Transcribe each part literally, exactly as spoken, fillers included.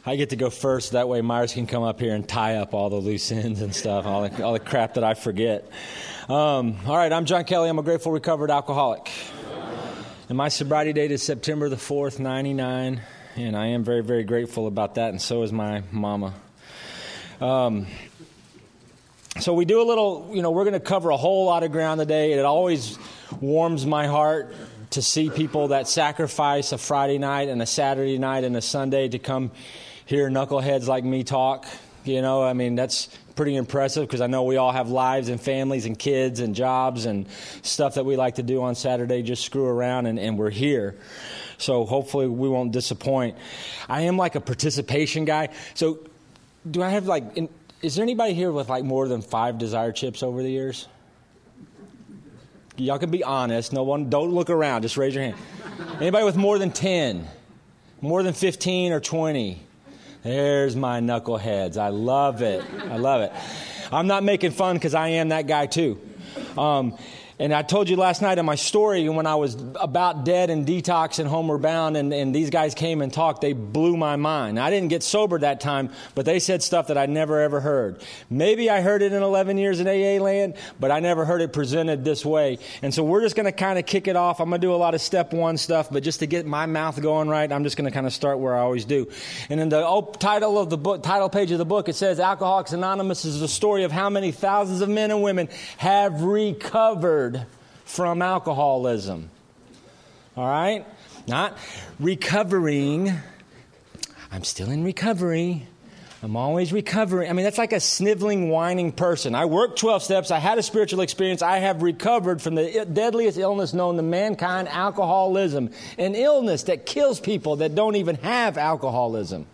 I get to go first. That way Myers can come up here and tie up all the loose ends and stuff, all the, all the crap that I forget. Um, all right, I'm John Kelly. I'm a grateful, recovered alcoholic. And my sobriety date is September the fourth, ninety-nine. And I am very, very grateful about that, and so is my mama. Um, so we do a little, you know, we're going to cover a whole lot of ground today. It always warms my heart to see people that sacrifice a Friday night and a Saturday night and a Sunday to come hear knuckleheads like me talk. You know, I mean, that's pretty impressive because I know we all have lives and families and kids and jobs and stuff that we like to do on Saturday, just screw around, and, and we're here. So hopefully we won't disappoint. I am like a participation guy. So do I have like, in, is there anybody here with like more than five Desire chips over the years? Y'all can be honest. No one, don't look around. Just raise your hand. Anybody with more than ten? More than fifteen or twenty? There's my knuckleheads. I love it. I love it. I'm not making fun because I am that guy too. Um, and I told you last night in my story when I was about dead and detox and homeward bound, and, and these guys came and talked, they blew my mind. I didn't get sober that time, but they said stuff that I never ever heard. Maybe I heard it in eleven years in A A land, but I never heard it presented this way. And so we're just going to kind of kick it off. I'm going to do a lot of step one stuff, but just to get my mouth going right, I'm just going to kind of start where I always do. And in the op- title of the book, title page of the book, it says Alcoholics Anonymous is the story of how many thousands of men and women have recovered from alcoholism. All right? Not recovering. I'm still in recovery. I'm always recovering. I mean, that's like a sniveling, whining person. I worked twelve steps. I had a spiritual experience. I have recovered from the deadliest illness known to mankind, alcoholism. An illness that kills people that don't even have alcoholism.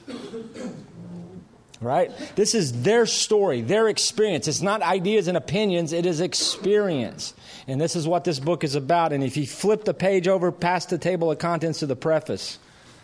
Right? This is their story, their experience. It's not ideas and opinions. It is experience. And this is what this book is about. And if you flip the page over past the table of contents to the preface,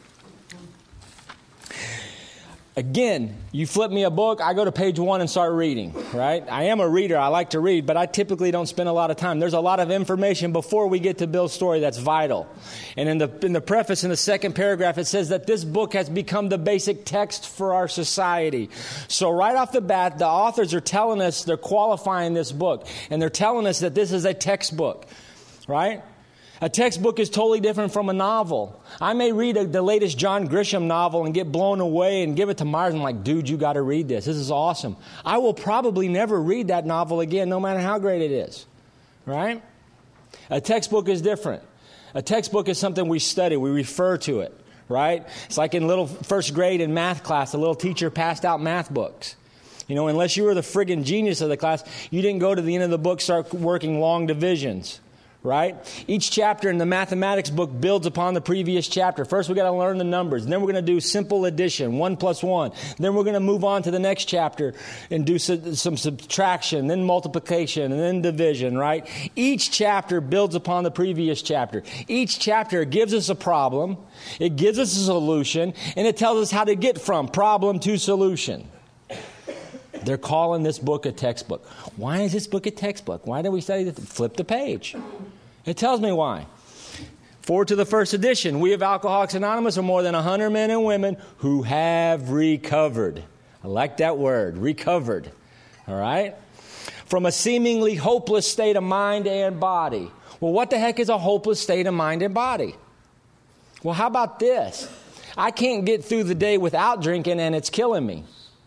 again, you flip me a book, I go to page one and start reading, right? I am a reader. I like to read, but I typically don't spend a lot of time. There's a lot of information before we get to Bill's story that's vital. And in the in the preface, in the second paragraph, it says that this book has become the basic text for our society. So right off the bat, the authors are telling us, they're qualifying this book, and they're telling us that this is a textbook, right? A textbook is totally different from a novel. I may read a, the latest John Grisham novel and get blown away and give it to Myers. I'm like, dude, you got to read this. This is awesome. I will probably never read that novel again, no matter how great it is. Right? A textbook is different. A textbook is something we study. We refer to it. Right? It's like in little first grade in math class, the little teacher passed out math books. You know, unless you were the friggin' genius of the class, you didn't go to the end of the book, start working long divisions. Right? Each chapter in the mathematics book builds upon the previous chapter. First, we got to learn the numbers. Then we're going to do simple addition, one plus one. Then we're going to move on to the next chapter and do some, some subtraction, then multiplication, and then division, right? Each chapter builds upon the previous chapter. Each chapter gives us a problem. It gives us a solution, and it tells us how to get from problem to solution. They're calling this book a textbook. Why is this book a textbook? Why do we study this? Flip the page. It tells me why. Forward to the first edition. We of Alcoholics Anonymous are more than one hundred men and women who have recovered. I like that word, recovered. All right? From a seemingly hopeless state of mind and body. Well, what the heck is a hopeless state of mind and body? Well, how about this? I can't get through the day without drinking, and it's killing me.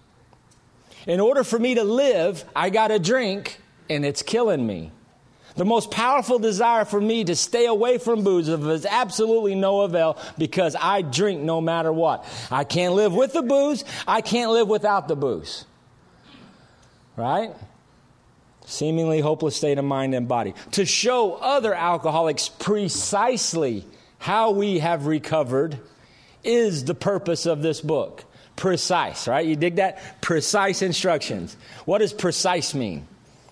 In order for me to live, I got to drink, and it's killing me. The most powerful desire for me to stay away from booze is absolutely no avail because I drink no matter what. I can't live with the booze. I can't live without the booze. Right? Seemingly hopeless state of mind and body. To show other alcoholics precisely how we have recovered is the purpose of this book. Precise, right? You dig that? Precise instructions. What does precise mean?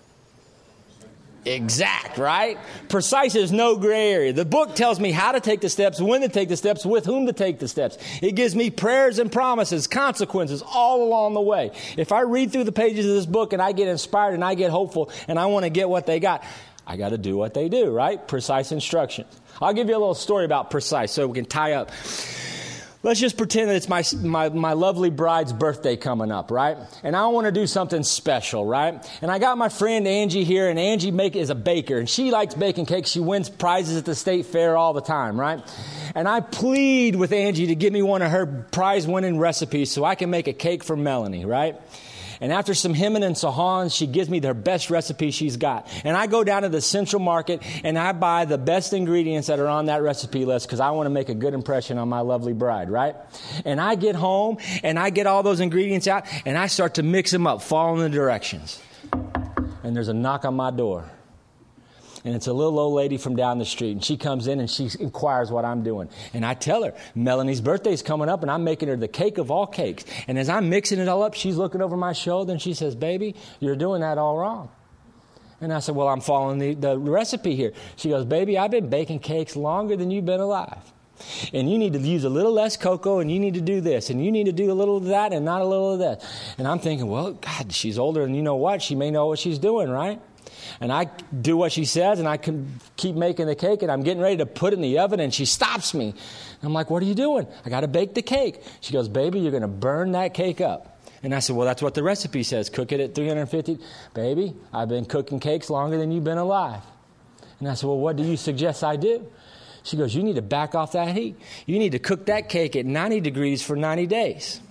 Exact, right? Precise is no gray area. The book tells me how to take the steps, when to take the steps, with whom to take the steps. It gives me prayers and promises, consequences all along the way. If I read through the pages of this book and I get inspired and I get hopeful and I want to get what they got, I got to do what they do, right? Precise instructions. I'll give you a little story about precise so we can tie up. Let's just pretend that it's my, my my lovely bride's birthday coming up, right? And I want to do something special, right? And I got my friend Angie here, and Angie make, is a baker, and she likes baking cakes. She wins prizes at the state fair all the time, right? And I plead with Angie to give me one of her prize-winning recipes so I can make a cake for Melanie, right? And after some hemming and sahans, she gives me their best recipe she's got. And I go down to the Central Market and I buy the best ingredients that are on that recipe list because I want to make a good impression on my lovely bride, right? And I get home and I get all those ingredients out and I start to mix them up, following the directions. And there's a knock on my door. And it's a little old lady from down the street. And she comes in and she inquires what I'm doing. And I tell her, Melanie's birthday's coming up and I'm making her the cake of all cakes. And as I'm mixing it all up, she's looking over my shoulder and she says, baby, you're doing that all wrong. And I said, well, I'm following the, the recipe here. She goes, baby, I've been baking cakes longer than you've been alive. And you need to use a little less cocoa and you need to do this. And you need to do a little of that and not a little of that. And I'm thinking, well, God, she's older and you know what? She may know what she's doing, right? And I do what she says, and I can keep making the cake, and I'm getting ready to put it in the oven, and she stops me. And I'm like, what are you doing? I got to bake the cake. She goes, baby, you're going to burn that cake up. And I said, well, that's what the recipe says. Cook it at three hundred fifty. Baby, I've been cooking cakes longer than you've been alive. And I said, well, what do you suggest I do? She goes, you need to back off that heat. You need to cook that cake at ninety degrees for ninety days.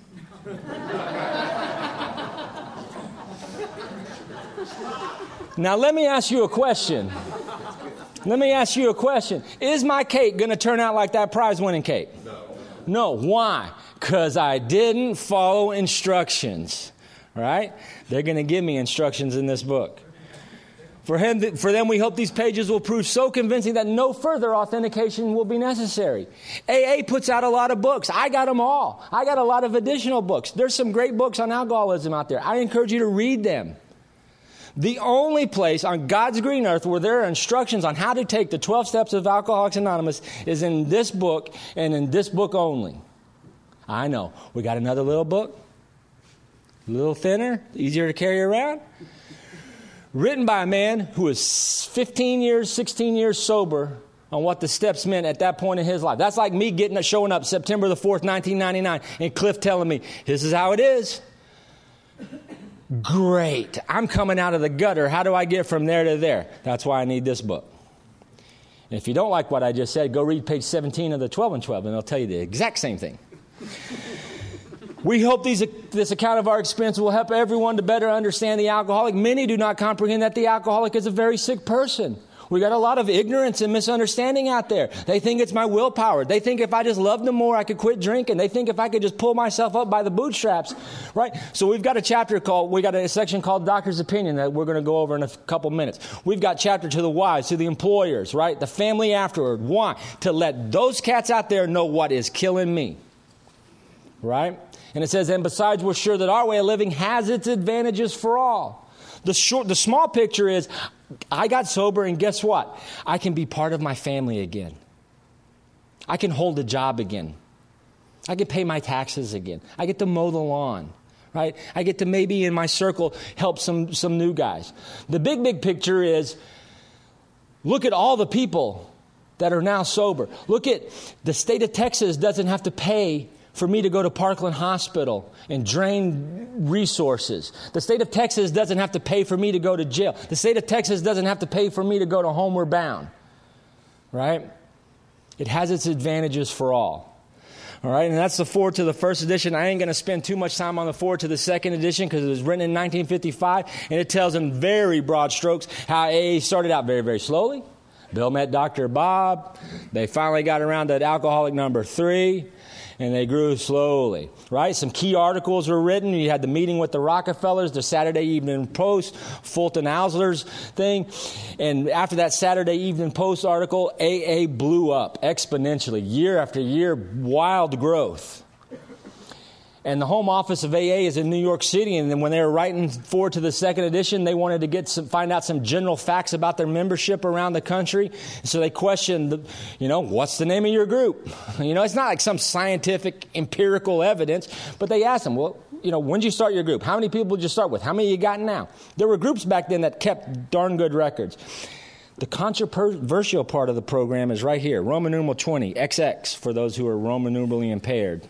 Now, let me ask you a question. Let me ask you a question. Is my cake going to turn out like that prize-winning cake? No. No. Why? Because I didn't follow instructions. All right? They're going to give me instructions in this book. For him, for them, we hope these pages will prove so convincing that no further authentication will be necessary. A A puts out a lot of books. I got them all. I got a lot of additional books. There's some great books on alcoholism out there. I encourage you to read them. The only place on God's green earth where there are instructions on how to take the twelve steps of Alcoholics Anonymous is in this book and in this book only. I know. We got another little book. A little thinner, easier to carry around. Written by a man who was fifteen years, sixteen years sober on what the steps meant at that point in his life. That's like me getting showing up September the fourth, nineteen ninety-nine, and Cliff telling me, this is how it is. Great. I'm coming out of the gutter. How do I get from there to there? That's why I need this book. And if you don't like what I just said, go read page seventeen of the twelve and twelve, and they'll tell you the exact same thing. We hope these, this account of our experience will help everyone to better understand the alcoholic. Many do not comprehend that the alcoholic is a very sick person. We got a lot of ignorance and misunderstanding out there. They think it's my willpower. They think if I just loved them more, I could quit drinking. They think if I could just pull myself up by the bootstraps, right? So we've got a chapter called, we got a section called Doctor's Opinion that we're going to go over in a couple minutes. We've got chapter to the wives, to the employers, right? The family afterward. Why? To let those cats out there know what is killing me, right? And it says, and besides, we're sure that our way of living has its advantages for all. The short, the small picture is, I got sober, and guess what? I can be part of my family again. I can hold a job again. I can pay my taxes again. I get to mow the lawn, right? I get to maybe in my circle help some, some new guys. The big, big picture is, look at all the people that are now sober. Look at the state of Texas doesn't have to pay for me to go to Parkland Hospital and drain resources. The state of Texas doesn't have to pay for me to go to jail. The state of Texas doesn't have to pay for me to go to Homeward Bound. Right? It has its advantages for all. All right, and that's the forward to the first edition. I ain't going to spend too much time on the forward to the second edition because it was written in nineteen fifty-five, and it tells in very broad strokes how A A started out very, very slowly. Bill met Doctor Bob. They finally got around to alcoholic number three. And they grew slowly, right? Some key articles were written. You had the meeting with the Rockefellers, the Saturday Evening Post, Fulton Ausler's thing. And after that Saturday Evening Post article, A A blew up exponentially, year after year, wild growth. And the home office of A A is in New York City. And then when they were writing forward to the second edition, they wanted to get some, find out some general facts about their membership around the country. So they questioned, the, you know, what's the name of your group? You know, it's not like some scientific empirical evidence, but they asked them, well, you know, when did you start your group? How many people did you start with? How many you got now? There were groups back then that kept darn good records. The controversial part of the program is right here, Roman numeral twenty, X X, for those who are Roman numerally impaired.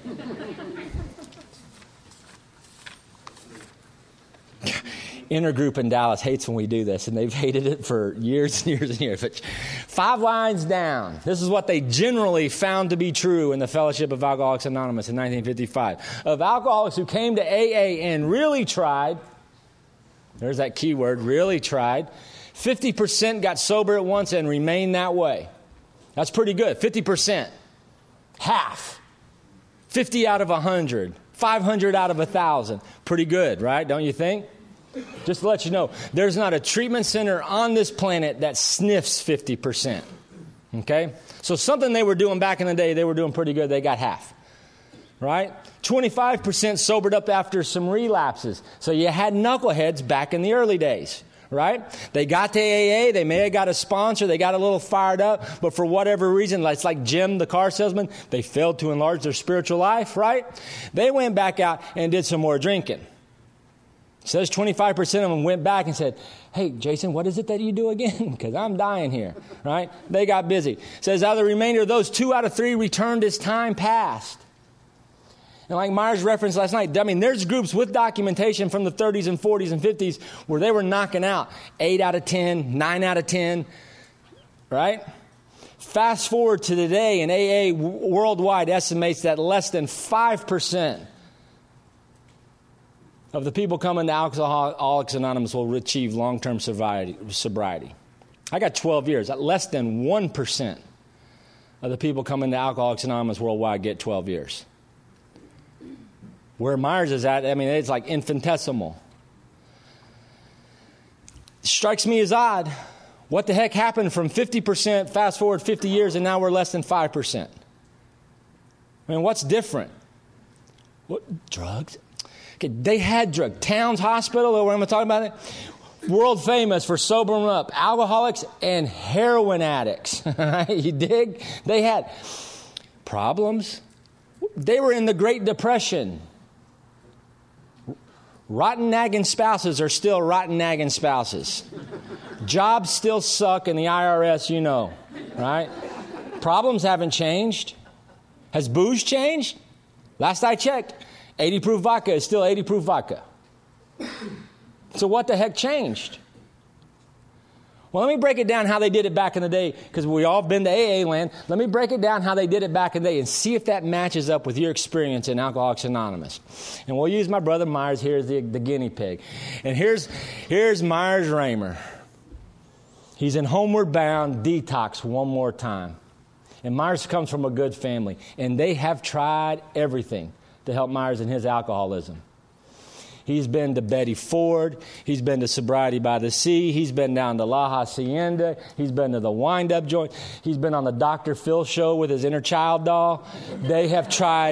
Intergroup in Dallas hates when we do this, and they've hated it for years and years and years. But five lines down, this is what they generally found to be true in the Fellowship of Alcoholics Anonymous in nineteen fifty-five. Of alcoholics who came to A A and really tried, there's that key word, really tried, fifty percent got sober at once and remained that way. That's pretty good, fifty percent. Half. fifty out of one hundred. five hundred out of one thousand. Pretty good, right? Don't you think? Just to let you know, there's not a treatment center on this planet that sniffs fifty percent. Okay? So something they were doing back in the day, they were doing pretty good. They got half. Right? twenty-five percent sobered up after some relapses. So you had knuckleheads back in the early days. Right? They got to A A. They may have got a sponsor. They got a little fired up. But for whatever reason, it's like Jim, the car salesman, they failed to enlarge their spiritual life. Right? They went back out and did some more drinking. Says twenty-five percent of them went back and said, hey, Jason, what is it that you do again? Because I'm dying here, right? They got busy. Says out of the remainder of those, two out of three returned as time passed. And like Myers referenced last night, I mean, there's groups with documentation from the thirties and forties and fifties where they were knocking out eight out of ten, nine out of ten, right? Fast forward to today, and A A worldwide estimates that less than five percent of the people coming to Alcoholics Anonymous will achieve long-term sobriety. I got twelve years. Less than one percent of the people coming to Alcoholics Anonymous worldwide get twelve years. Where Myers is at, I mean, it's like infinitesimal. It strikes me as odd. What the heck happened from fifty percent, fast forward fifty years, and now we're less than five percent? I mean, what's different? What, drugs? Okay, they had drugs. Towns Hospital, where I'm talking about it, world famous for sobering up alcoholics and heroin addicts. You dig? They had problems. They were in the Great Depression. Rotten nagging spouses are still rotten nagging spouses. Jobs still suck in the I R S, you know, right? Problems haven't changed. Has booze changed? Last I checked, eighty proof vodka is still eighty proof vodka. So what the heck changed? Well, let me break it down how they did it back in the day, because we all been to A A land. Let me break it down how they did it back in the day and see if that matches up with your experience in Alcoholics Anonymous. And we'll use my brother Myers here as the, the guinea pig. And here's, here's Myers Raymer. He's in Homeward Bound Detox one more time. And Myers comes from a good family. And they have tried everything to help Myers in his alcoholism. He's been to Betty Ford. He's been to Sobriety by the Sea. He's been down to La Hacienda. He's been to the wind-up joint. He's been on the Doctor Phil show with his inner child doll. They have tried...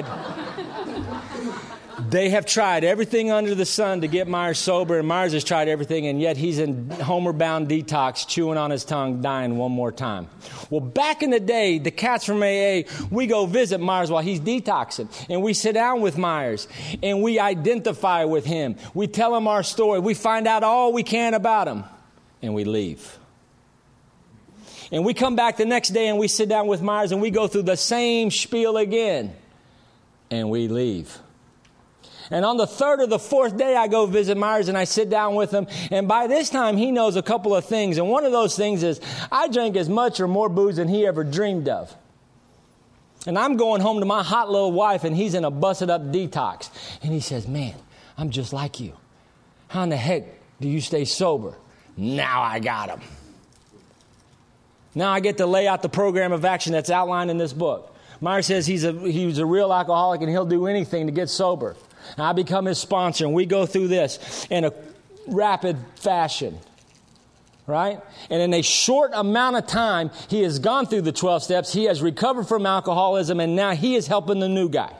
They have tried everything under the sun to get Myers sober, and Myers has tried everything, and yet he's in homeward-bound detox, chewing on his tongue, dying one more time. Well, back in the day, the cats from A A, we go visit Myers while he's detoxing, and we sit down with Myers, and we identify with him. We tell him our story. We find out all we can about him, and we leave. And we come back the next day, and we sit down with Myers, and we go through the same spiel again, and we leave. And on the third or the fourth day, I go visit Myers and I sit down with him. And by this time, he knows a couple of things. And one of those things is I drank as much or more booze than he ever dreamed of. And I'm going home to my hot little wife, and he's in a busted up detox. And he says, man, I'm just like you. How in the heck do you stay sober? Now I got him. Now I get to lay out the program of action that's outlined in this book. Myers says he's a, he's a real alcoholic and he'll do anything to get sober. And I become his sponsor, and we go through this in a rapid fashion, right? And in a short amount of time, he has gone through the twelve steps. He has recovered from alcoholism, and now he is helping the new guy.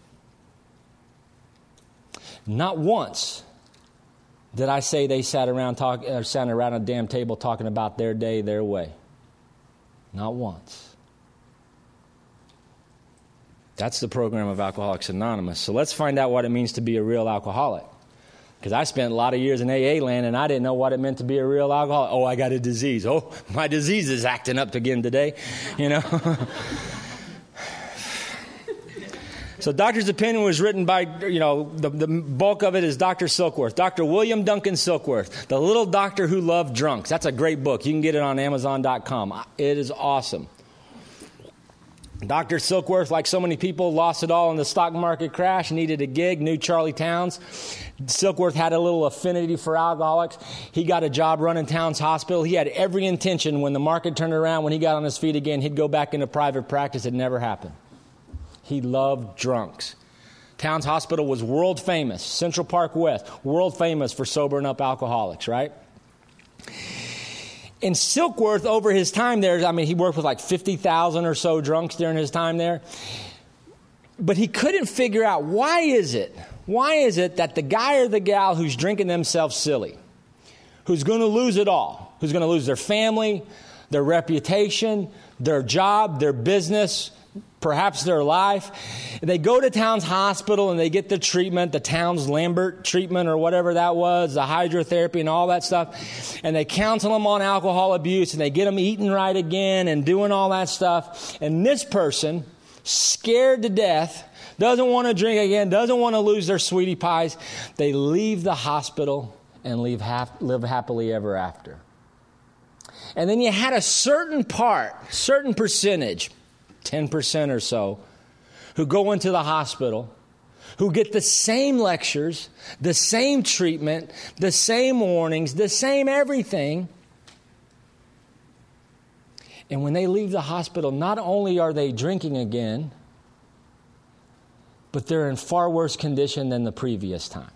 Not once did I say they sat around talk, or sat around a damn table talking about their day, their way. Not once. That's the program of Alcoholics Anonymous. So let's find out what it means to be a real alcoholic. Because I spent a lot of years in A A land, and I didn't know what it meant to be a real alcoholic. Oh, I got a disease. Oh, my disease is acting up again today, you know. So Doctor's Opinion was written by, you know, the, the bulk of it is Doctor Silkworth. Doctor William Duncan Silkworth, The Little Doctor Who Loved Drunks. That's a great book. You can get it on Amazon dot com. It is awesome. Doctor Silkworth, like so many people, lost it all in the stock market crash, needed a gig, knew Charlie Towns. Silkworth had a little affinity for alcoholics. He got a job running Towns Hospital. He had every intention when the market turned around, when he got on his feet again, he'd go back into private practice. It never happened. He loved drunks. Towns Hospital was world famous. Central Park West, world famous for sobering up alcoholics, right? And Silkworth, over his time there, I mean, he worked with like fifty thousand or so drunks during his time there. But he couldn't figure out, why is it, why is it that the guy or the gal who's drinking themselves silly, who's going to lose it all, who's going to lose their family, their reputation, their job, their business, perhaps their life, they go to Towns Hospital and they get the treatment, the Towns Lambert treatment or whatever that was, the hydrotherapy and all that stuff, and they counsel them on alcohol abuse and they get them eating right again and doing all that stuff. And this person, scared to death, doesn't want to drink again, doesn't want to lose their sweetie pies, they leave the hospital and leave hap- live happily ever after. And then you had a certain part, certain percentage, ten percent or so, who go into the hospital, who get the same lectures, the same treatment, the same warnings, the same everything. And when they leave the hospital, not only are they drinking again, but they're in far worse condition than the previous time.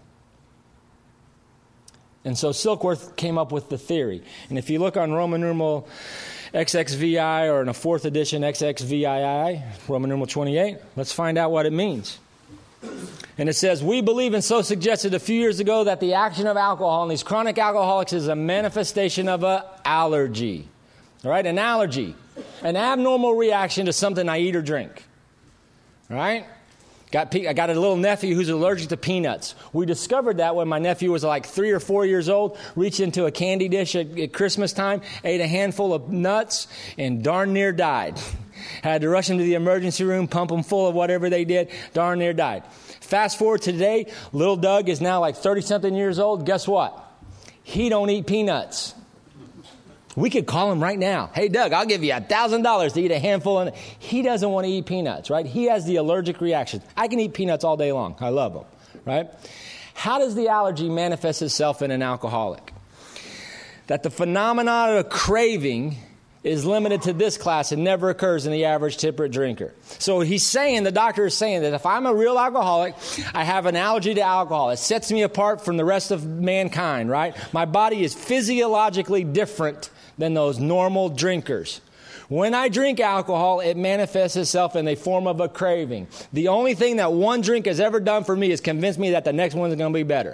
And so Silkworth came up with the theory. And if you look on Roman numeral X X V I, or in a fourth edition X X V I I, Roman numeral twenty-eight, let's find out what it means. And it says, we believe and so suggested a few years ago that the action of alcohol in these chronic alcoholics is a manifestation of an allergy. All right, an allergy, an abnormal reaction to something I eat or drink. All right? Got I got a little nephew who's allergic to peanuts. We discovered that when my nephew was like three or four years old, reached into a candy dish at, at Christmas time, ate a handful of nuts, and darn near died. Had to rush him to the emergency room, pump him full of whatever they did, darn near died. Fast forward to today, little Doug is now like thirty-something years old. Guess what? He don't eat peanuts. We could call him right now. Hey, Doug, I'll give you one thousand dollars to eat a handful. And he doesn't want to eat peanuts, right? He has the allergic reaction. I can eat peanuts all day long. I love them, right? How does the allergy manifest itself in an alcoholic? That the phenomenon of craving is limited to this class and never occurs in the average temperate drinker. So he's saying, the doctor is saying that if I'm a real alcoholic, I have an allergy to alcohol. It sets me apart from the rest of mankind, right? My body is physiologically different than those normal drinkers. When I drink alcohol, it manifests itself in a form of a craving. The only thing that one drink has ever done for me is convince me that the next one is going to be better.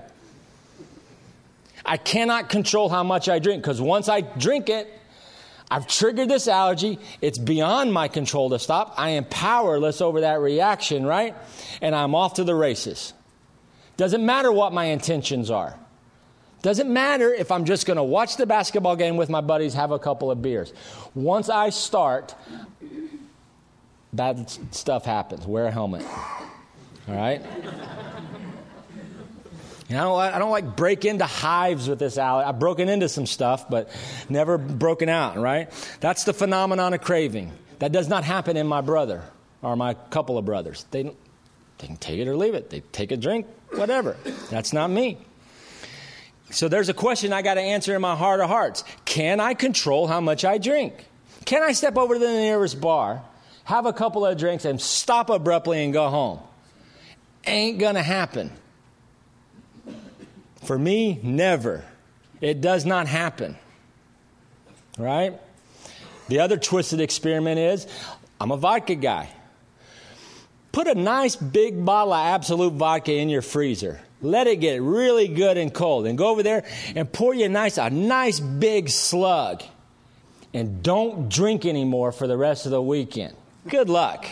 I cannot control how much I drink, because once I drink it, I've triggered this allergy. It's beyond my control to stop. I am powerless over that reaction, right? And I'm off to the races. Doesn't matter what my intentions are. Doesn't matter if I'm just going to watch the basketball game with my buddies, have a couple of beers. Once I start, bad stuff happens. Wear a helmet. All right? You know, I don't like break into hives with this allergy. I've broken into some stuff, but never broken out, right? That's the phenomenon of craving. That does not happen in my brother or my couple of brothers. They, they can take it or leave it. They take a drink, whatever. That's not me. So there's a question I got to answer in my heart of hearts. Can I control how much I drink? Can I step over to the nearest bar, have a couple of drinks, and stop abruptly and go home? Ain't going to happen. For me, never. It does not happen. Right? The other twisted experiment is, I'm a vodka guy. Put a nice big bottle of Absolute vodka in your freezer. Let it get really good and cold. And go over there and pour you a nice, a nice big slug. And don't drink anymore for the rest of the weekend. Good luck.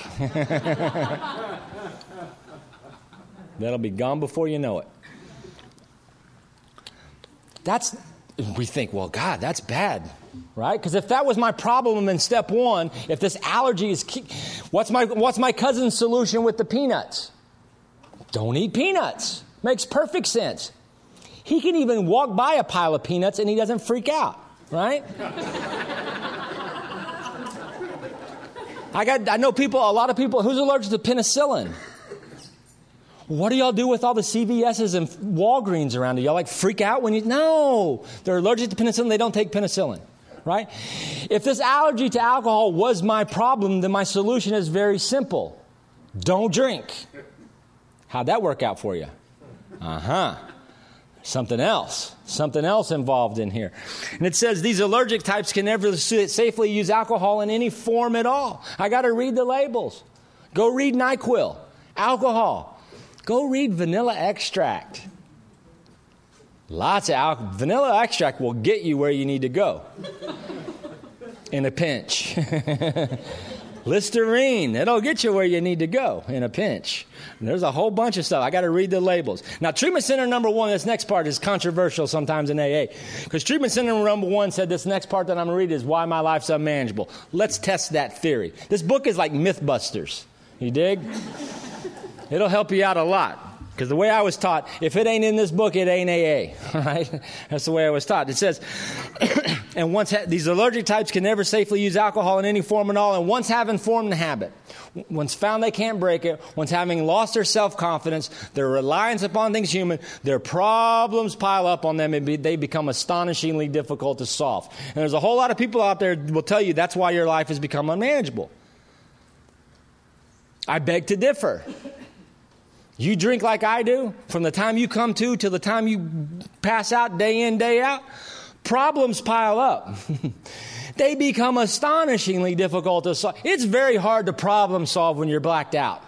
That'll be gone before you know it. That's, we think, well, God, that's bad, right? Because if that was my problem in step one, if this allergy is, what's my, what's my cousin's solution with the peanuts? Don't eat peanuts. Makes perfect sense. He can even walk by a pile of peanuts and he doesn't freak out, right? I got, I know people, a lot of people, who's allergic to penicillin? What do y'all do with all the C V S's and Walgreens around you? Y'all like freak out when you, no, they're allergic to penicillin. They don't take penicillin, right? If this allergy to alcohol was my problem, then my solution is very simple. Don't drink. How'd that work out for you? Uh-huh. Something else. Something else involved in here. And it says these allergic types can never safely use alcohol in any form at all. I got to read the labels. Go read NyQuil. Alcohol. Go read vanilla extract. Lots of alcohol. Vanilla extract will get you where you need to go. In a pinch. Listerine, it'll get you where you need to go in a pinch. And there's a whole bunch of stuff. I got to read the labels. Now, treatment center number one, this next part is controversial sometimes in A A. Because treatment center number one said this next part that I'm going to read is why my life's unmanageable. Let's test that theory. This book is like Mythbusters. You dig? It'll help you out a lot. Because the way I was taught, if it ain't in this book, it ain't A A. Right? That's the way I was taught. It says, and once ha- these allergic types can never safely use alcohol in any form at all, and once having formed the habit, once found they can't break it, once having lost their self-confidence, their reliance upon things human, their problems pile up on them and be, they become astonishingly difficult to solve. And there's a whole lot of people out there who will tell you that's why your life has become unmanageable. I beg to differ. You drink like I do, from the time you come to till the time you pass out day in, day out, problems pile up. They become astonishingly difficult to solve. It's very hard to problem solve when you're blacked out.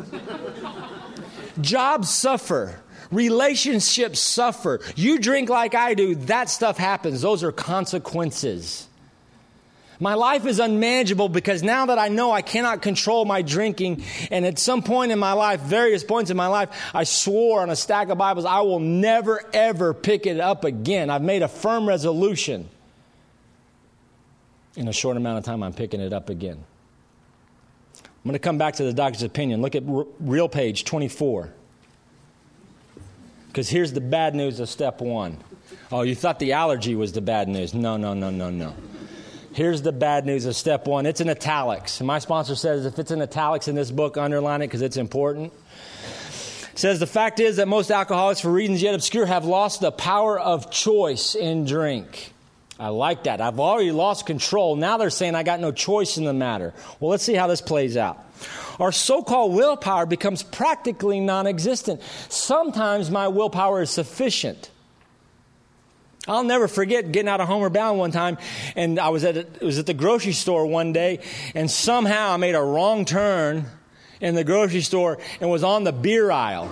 Jobs suffer. Relationships suffer. You drink like I do, that stuff happens. Those are consequences. My life is unmanageable because now that I know I cannot control my drinking, and at some point in my life, various points in my life, I swore on a stack of Bibles, I will never, ever pick it up again. I've made a firm resolution. In a short amount of time, I'm picking it up again. I'm going to come back to the doctor's opinion. Look at r- real page twenty-four. Because here's the bad news of step one. Oh, you thought the allergy was the bad news. No, no, no, no, no. Here's the bad news of step one. It's in italics. And my sponsor says if it's in italics in this book, underline it because it's important. It says the fact is that most alcoholics, for reasons yet obscure, have lost the power of choice in drink. I like that. I've already lost control. Now they're saying I got no choice in the matter. Well, let's see how this plays out. Our so-called willpower becomes practically non-existent. Sometimes my willpower is sufficient. I'll never forget getting out of Homer Bound one time, and I was at a, it was at the grocery store one day, and somehow I made a wrong turn in the grocery store and was on the beer aisle.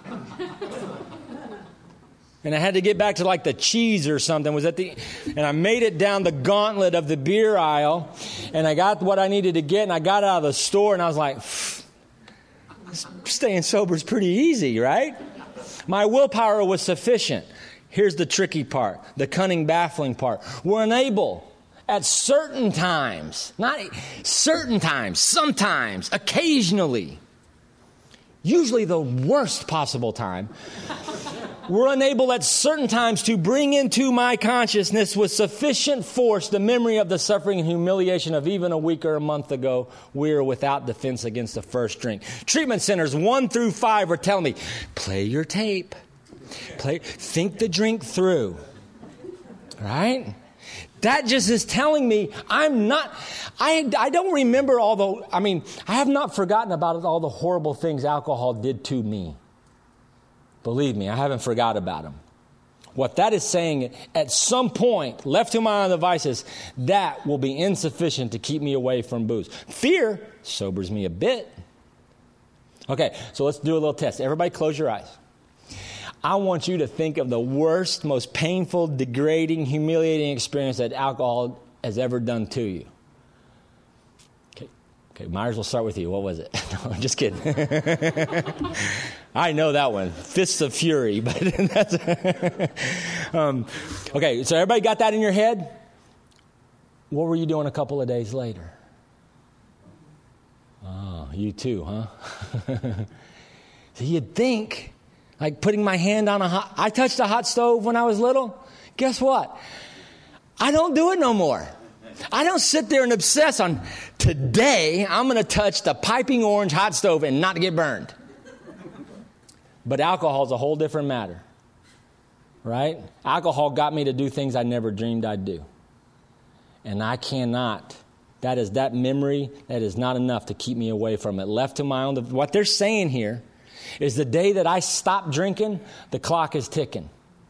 And I had to get back to like the cheese or something. Was at the, and I made it down the gauntlet of the beer aisle, and I got what I needed to get, and I got out of the store, and I was like, staying sober is pretty easy, right? My willpower was sufficient. Here's the tricky part, the cunning, baffling part. We're unable at certain times, not certain times, sometimes, occasionally, usually the worst possible time, we're unable at certain times to bring into my consciousness with sufficient force the memory of the suffering and humiliation of even a week or a month ago. We are without defense against the first drink. Treatment centers one through five are telling me, play your tape. Play, think the drink through. Right? That just is telling me I'm not, I, I don't remember all the, I mean, I have not forgotten about all the horrible things alcohol did to me. Believe me, I haven't forgot about them. What that is saying, at some point, left to my own devices, that will be insufficient to keep me away from booze. Fear sobers me a bit. Okay, so let's do a little test. Everybody close your eyes. I want you to think of the worst, most painful, degrading, humiliating experience that alcohol has ever done to you. Okay, okay. Myers, we'll start with you. What was it? No, I'm just kidding. I know that one. Fists of Fury. But that's um, okay, so everybody got that in your head? What were you doing a couple of days later? Oh, you too, huh? So you'd think, like putting my hand on a hot... I touched a hot stove when I was little. Guess what? I don't do it no more. I don't sit there and obsess on, today I'm going to touch the piping orange hot stove and not get burned. But alcohol is a whole different matter, right? Alcohol got me to do things I never dreamed I'd do. And I cannot. That is that memory, that is not enough to keep me away from it. Left to my own, what they're saying here is the day that I stop drinking, the clock is ticking.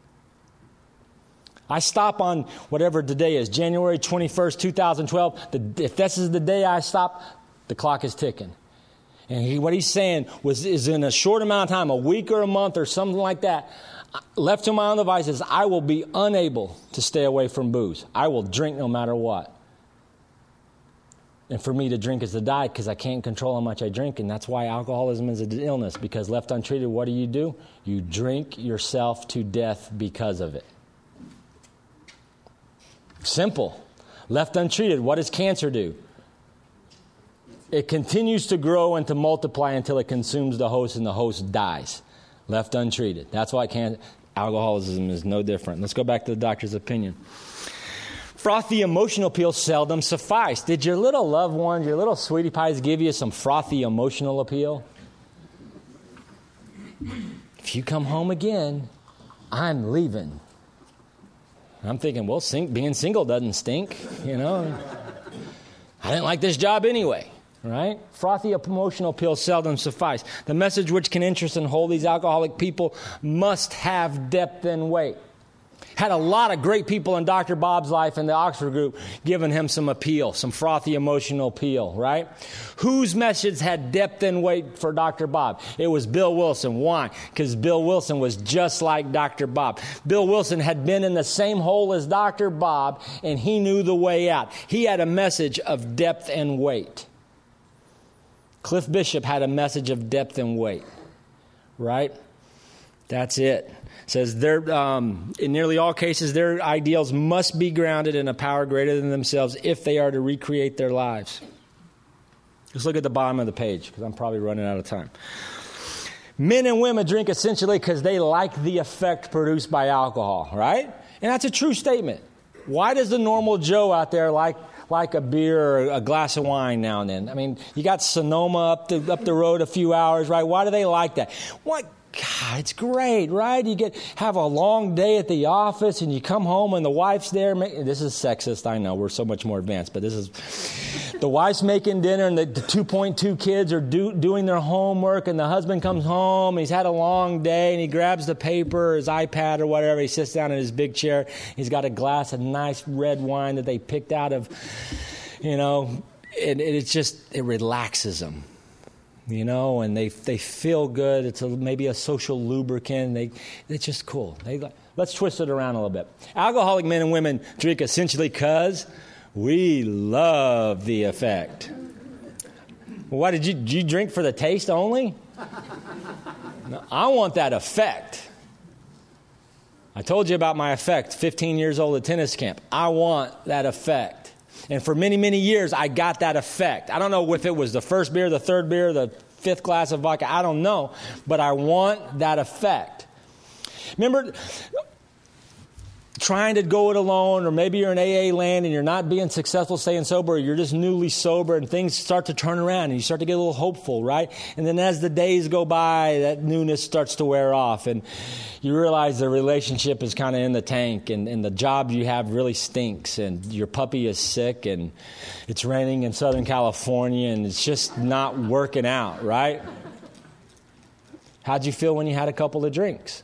I stop on whatever today is, January twenty-first, twenty twelve. The, if this is the day I stop, the clock is ticking. And he, what he's saying was, is in a short amount of time, a week or a month or something like that, left to my own devices, I will be unable to stay away from booze. I will drink no matter what. And for me to drink is to die because I can't control how much I drink. And that's why alcoholism is an illness. Because left untreated, what do you do? You drink yourself to death because of it. Simple. Left untreated, what does cancer do? It continues to grow and to multiply until it consumes the host and the host dies. Left untreated. That's why can- alcoholism is no different. Let's go back to the doctor's opinion. Frothy emotional appeals seldom suffice. Did your little loved ones, your little sweetie pies give you some frothy emotional appeal? If you come home again, I'm leaving. I'm thinking, well, sing- being single doesn't stink, you know. I didn't like this job anyway, right? Frothy emotional appeals seldom suffice. The message which can interest and hold these alcoholic people must have depth and weight. Had a lot of great people in Doctor Bob's life in the Oxford group giving him some appeal, some frothy emotional appeal, right? Whose message had depth and weight for Doctor Bob? It was Bill Wilson. Why? Because Bill Wilson was just like Doctor Bob. Bill Wilson had been in the same hole as Doctor Bob, and he knew the way out. He had a message of depth and weight. Cliff Bishop had a message of depth and weight, right? That's it. It says they're, um, in nearly all cases, their ideals must be grounded in a power greater than themselves if they are to recreate their lives. Let's look at the bottom of the page because I'm probably running out of time. Men and women drink essentially because they like the effect produced by alcohol, right? And that's a true statement. Why does the normal Joe out there like like a beer or a glass of wine now and then? I mean, you got Sonoma up the up the road a few hours, right? Why do they like that? What? God, it's great, right? You get have a long day at the office and you come home and the wife's there. This is sexist, I know. We're so much more advanced, but this is the wife's making dinner and the, the two point two kids are do, doing their homework and the husband comes home and he's had a long day and he grabs the paper or his iPad or whatever. He sits down in his big chair. He's got a glass of nice red wine that they picked out of, you know, and, and it's just, it relaxes them. You know, and they they feel good. It's a, maybe a social lubricant. They it's just cool. They let's twist it around a little bit. Alcoholic men and women drink essentially because we love the effect. Well, why did you did you drink for the taste only? No, I want that effect. I told you about my effect. fifteen years old at tennis camp. I want that effect. And for many, many years, I got that effect. I don't know if it was the first beer, the third beer, the fifth glass of vodka. I don't know. But I want that effect. Remember, trying to go it alone, or maybe you're in A A land and you're not being successful staying sober, or you're just newly sober and things start to turn around and you start to get a little hopeful, right? And then as the days go by, that newness starts to wear off and you realize the relationship is kind of in the tank and, and the job you have really stinks and your puppy is sick and it's raining in Southern California and it's just not working out, right? How'd you feel when you had a couple of drinks?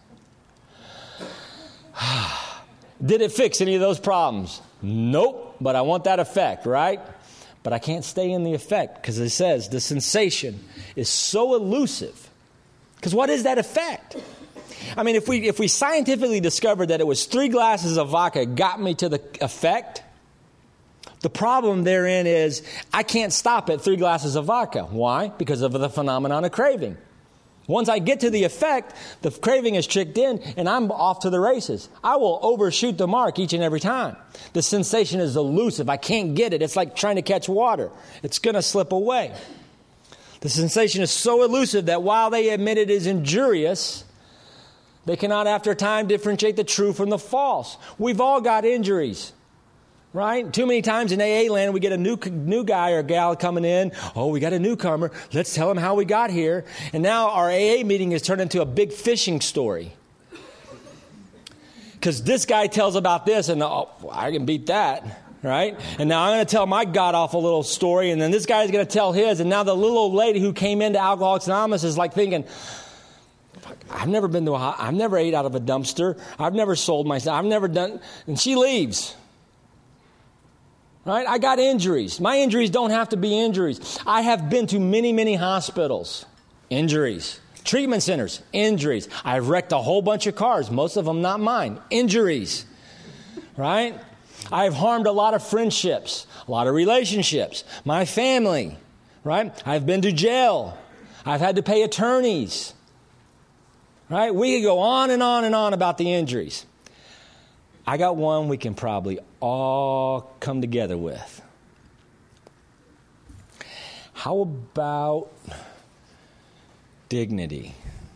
Did it fix any of those problems? Nope, but I want that effect, right? But I can't stay in the effect because it says the sensation is so elusive. Because what is that effect? I mean, if we if we scientifically discovered that it was three glasses of vodka got me to the effect, the problem therein is I can't stop at three glasses of vodka. Why? Because of the phenomenon of craving. Once I get to the effect, the craving is tricked in, and I'm off to the races. I will overshoot the mark each and every time. The sensation is elusive. I can't get it. It's like trying to catch water. It's going to slip away. The sensation is so elusive that while they admit it is injurious, they cannot after time differentiate the true from the false. We've all got injuries. Right? Too many times in A A land, we get a new new guy or gal coming in. Oh, we got a newcomer. Let's tell him how we got here. And now our A A meeting has turned into a big fishing story. Because this guy tells about this, and oh, I can beat that. Right? And now I'm going to tell my god-awful little story, and then this guy's going to tell his. And now the little old lady who came into Alcoholics Anonymous is like thinking, I've never been to a, I've never ate out of a dumpster. I've never sold myself. I've never done, and she leaves. Right? I got injuries. My injuries don't have to be injuries. I have been to many, many hospitals. Injuries. Treatment centers. Injuries. I've wrecked a whole bunch of cars. Most of them not mine. Injuries. Right? I've harmed a lot of friendships. A lot of relationships. My family. Right? I've been to jail. I've had to pay attorneys. Right? We could go on and on and on about the injuries. I got one we can probably all come together with. How about dignity?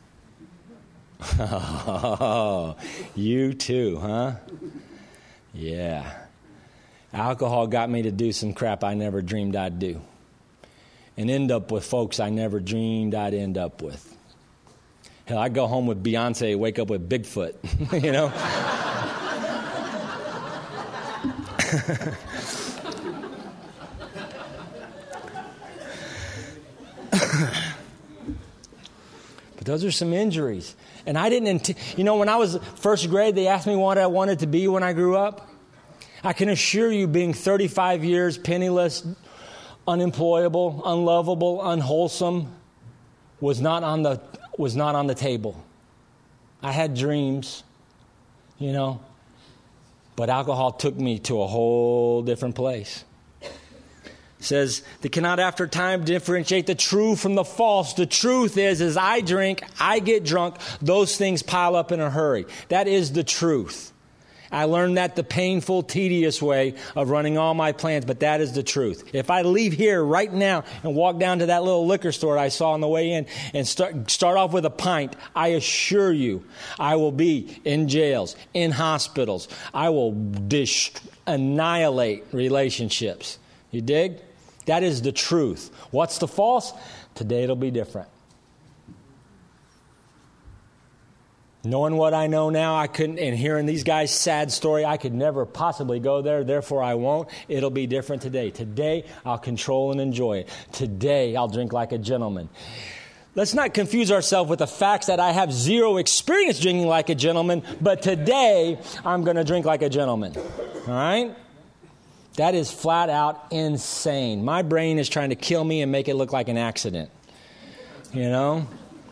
Oh, you too, huh? Yeah. Alcohol got me to do some crap I never dreamed I'd do. And end up with folks I never dreamed I'd end up with. Hell, I go home with Beyonce, wake up with Bigfoot, you know? But those are some injuries. And I didn't, int- you know, when I was first grade, they asked me what I wanted to be when I grew up. I can assure you, being thirty-five years penniless, unemployable, unlovable, unwholesome, was not on the was not on the table. I had dreams, you know. But alcohol took me to a whole different place. It says, they cannot after time differentiate the true from the false. The truth is, as I drink, I get drunk, those things pile up in a hurry. That is the truth. I learned that the painful, tedious way of running all my plans, but that is the truth. If I leave here right now and walk down to that little liquor store I saw on the way in and start start off with a pint, I assure you I will be in jails, in hospitals. I will dish, annihilate relationships. You dig? That is the truth. What's the false? Today it'll be different. Knowing what I know now, I couldn't, and hearing these guys' sad story, I could never possibly go there, therefore I won't. It'll be different today. Today, I'll control and enjoy it. Today, I'll drink like a gentleman. Let's not confuse ourselves with the facts that I have zero experience drinking like a gentleman, but today, I'm going to drink like a gentleman. All right? That is flat out insane. My brain is trying to kill me and make it look like an accident. You know?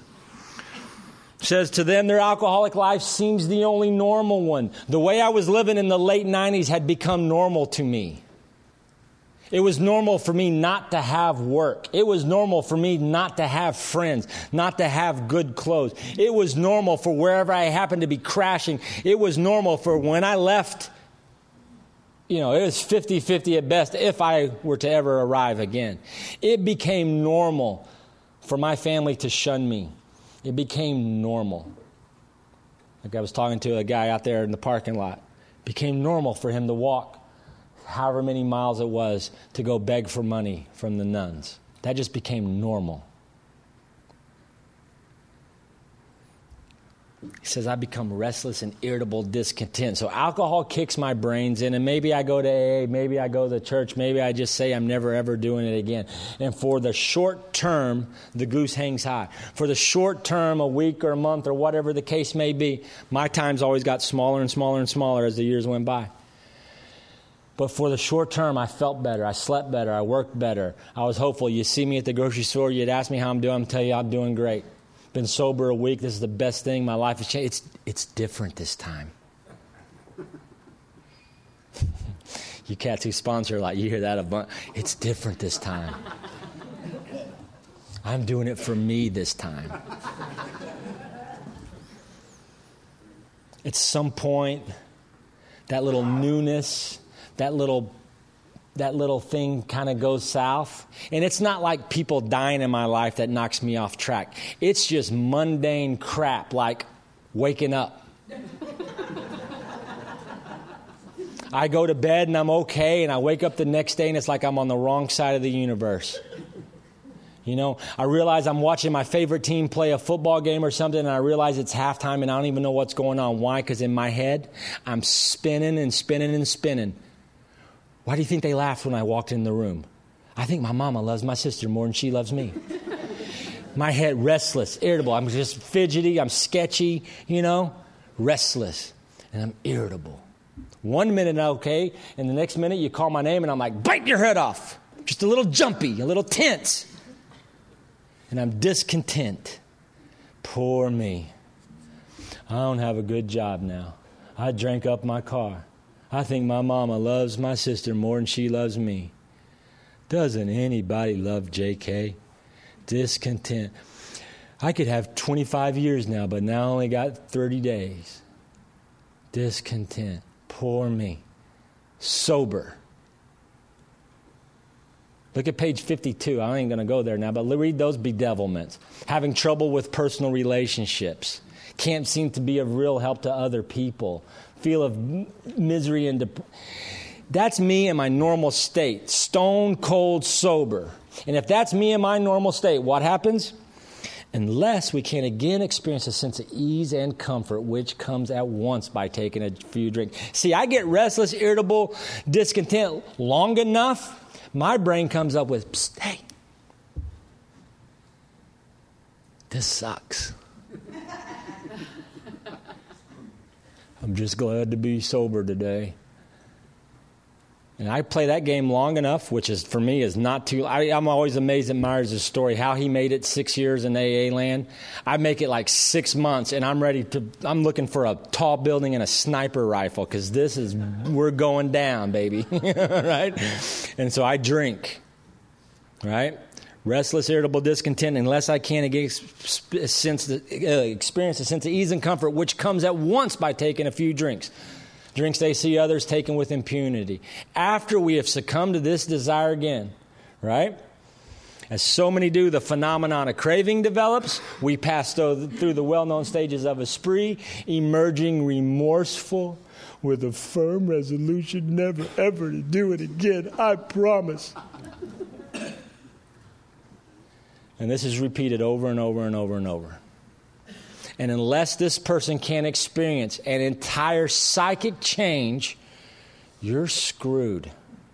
Says to them, their alcoholic life seems the only normal one. The way I was living in the late nineties had become normal to me. It was normal for me not to have work. It was normal for me not to have friends, not to have good clothes. It was normal for wherever I happened to be crashing. It was normal for when I left, you know, it was fifty-fifty at best if I were to ever arrive again. It became normal for my family to shun me. It became normal. Like I was talking to a guy out there in the parking lot. It became normal for him to walk however many miles it was to go beg for money from the nuns. That just became normal. He says, I become restless and irritable, discontent. So alcohol kicks my brains in, and maybe I go to A A, maybe I go to church, maybe I just say I'm never, ever doing it again. And for the short term, the goose hangs high. For the short term, a week or a month or whatever the case may be, my times always got smaller and smaller and smaller as the years went by. But for the short term, I felt better. I slept better. I worked better. I was hopeful. You see me at the grocery store, you'd ask me how I'm doing. I'm telling you I'm doing great. Been sober a week. This is the best thing. My life has changed. It's, it's different this time. You cats who sponsor a lot, you hear that a bunch. It's different this time. I'm doing it for me this time. at some point, that little newness, that little that little thing kind of goes south. And it's not like people dying in my life that knocks me off track. It's just mundane crap like waking up. I go to bed and I'm okay, and I wake up the next day and it's like I'm on the wrong side of the universe. You know, I realize I'm watching my favorite team play a football game or something, and I realize it's halftime and I don't even know what's going on. Why? Because in my head, I'm spinning and spinning and spinning. Why do you think they laughed when I walked in the room? I think my mama loves my sister more than she loves me. My head restless, irritable. I'm just fidgety. I'm sketchy, you know, restless. And I'm irritable. One minute, okay, and the next minute you call my name and I'm like, bite your head off. Just a little jumpy, a little tense. And I'm discontent. Poor me. I don't have a good job now. I drank up my car. I think my mama loves my sister more than she loves me. Doesn't anybody love J K? Discontent. I could have twenty-five years now, but now I only got thirty days. Discontent. Poor me. Sober. Look at page fifty-two. I ain't going to go there now, but read those bedevilments. Having trouble with personal relationships. Can't seem to be of real help to other people. Feel of misery and depression. That's me in my normal state. Stone cold sober. And if that's me in my normal state, what happens? Unless we can again experience a sense of ease and comfort, which comes at once by taking a few drinks. See, I get restless, irritable, discontent long enough, my brain comes up with, psst, hey, this sucks. I'm just glad to be sober today. And I play that game long enough, which is for me is not too. I, I'm always amazed at Myers' story, how he made it six years in A A land. I make it like six months, and I'm ready to. I'm looking for a tall building and a sniper rifle because this is we're going down, baby, right? And so I drink, right? Restless, irritable, discontent, unless I can again sense the, uh, experience a sense of ease and comfort, which comes at once by taking a few drinks. Drinks they see others taken with impunity. After we have succumbed to this desire again, right? As so many do, the phenomenon of craving develops. We pass through the well-known stages of a spree, emerging remorseful with a firm resolution never, ever to do it again. I promise. And this is repeated over and over and over and over. And unless this person can experience an entire psychic change, you're screwed.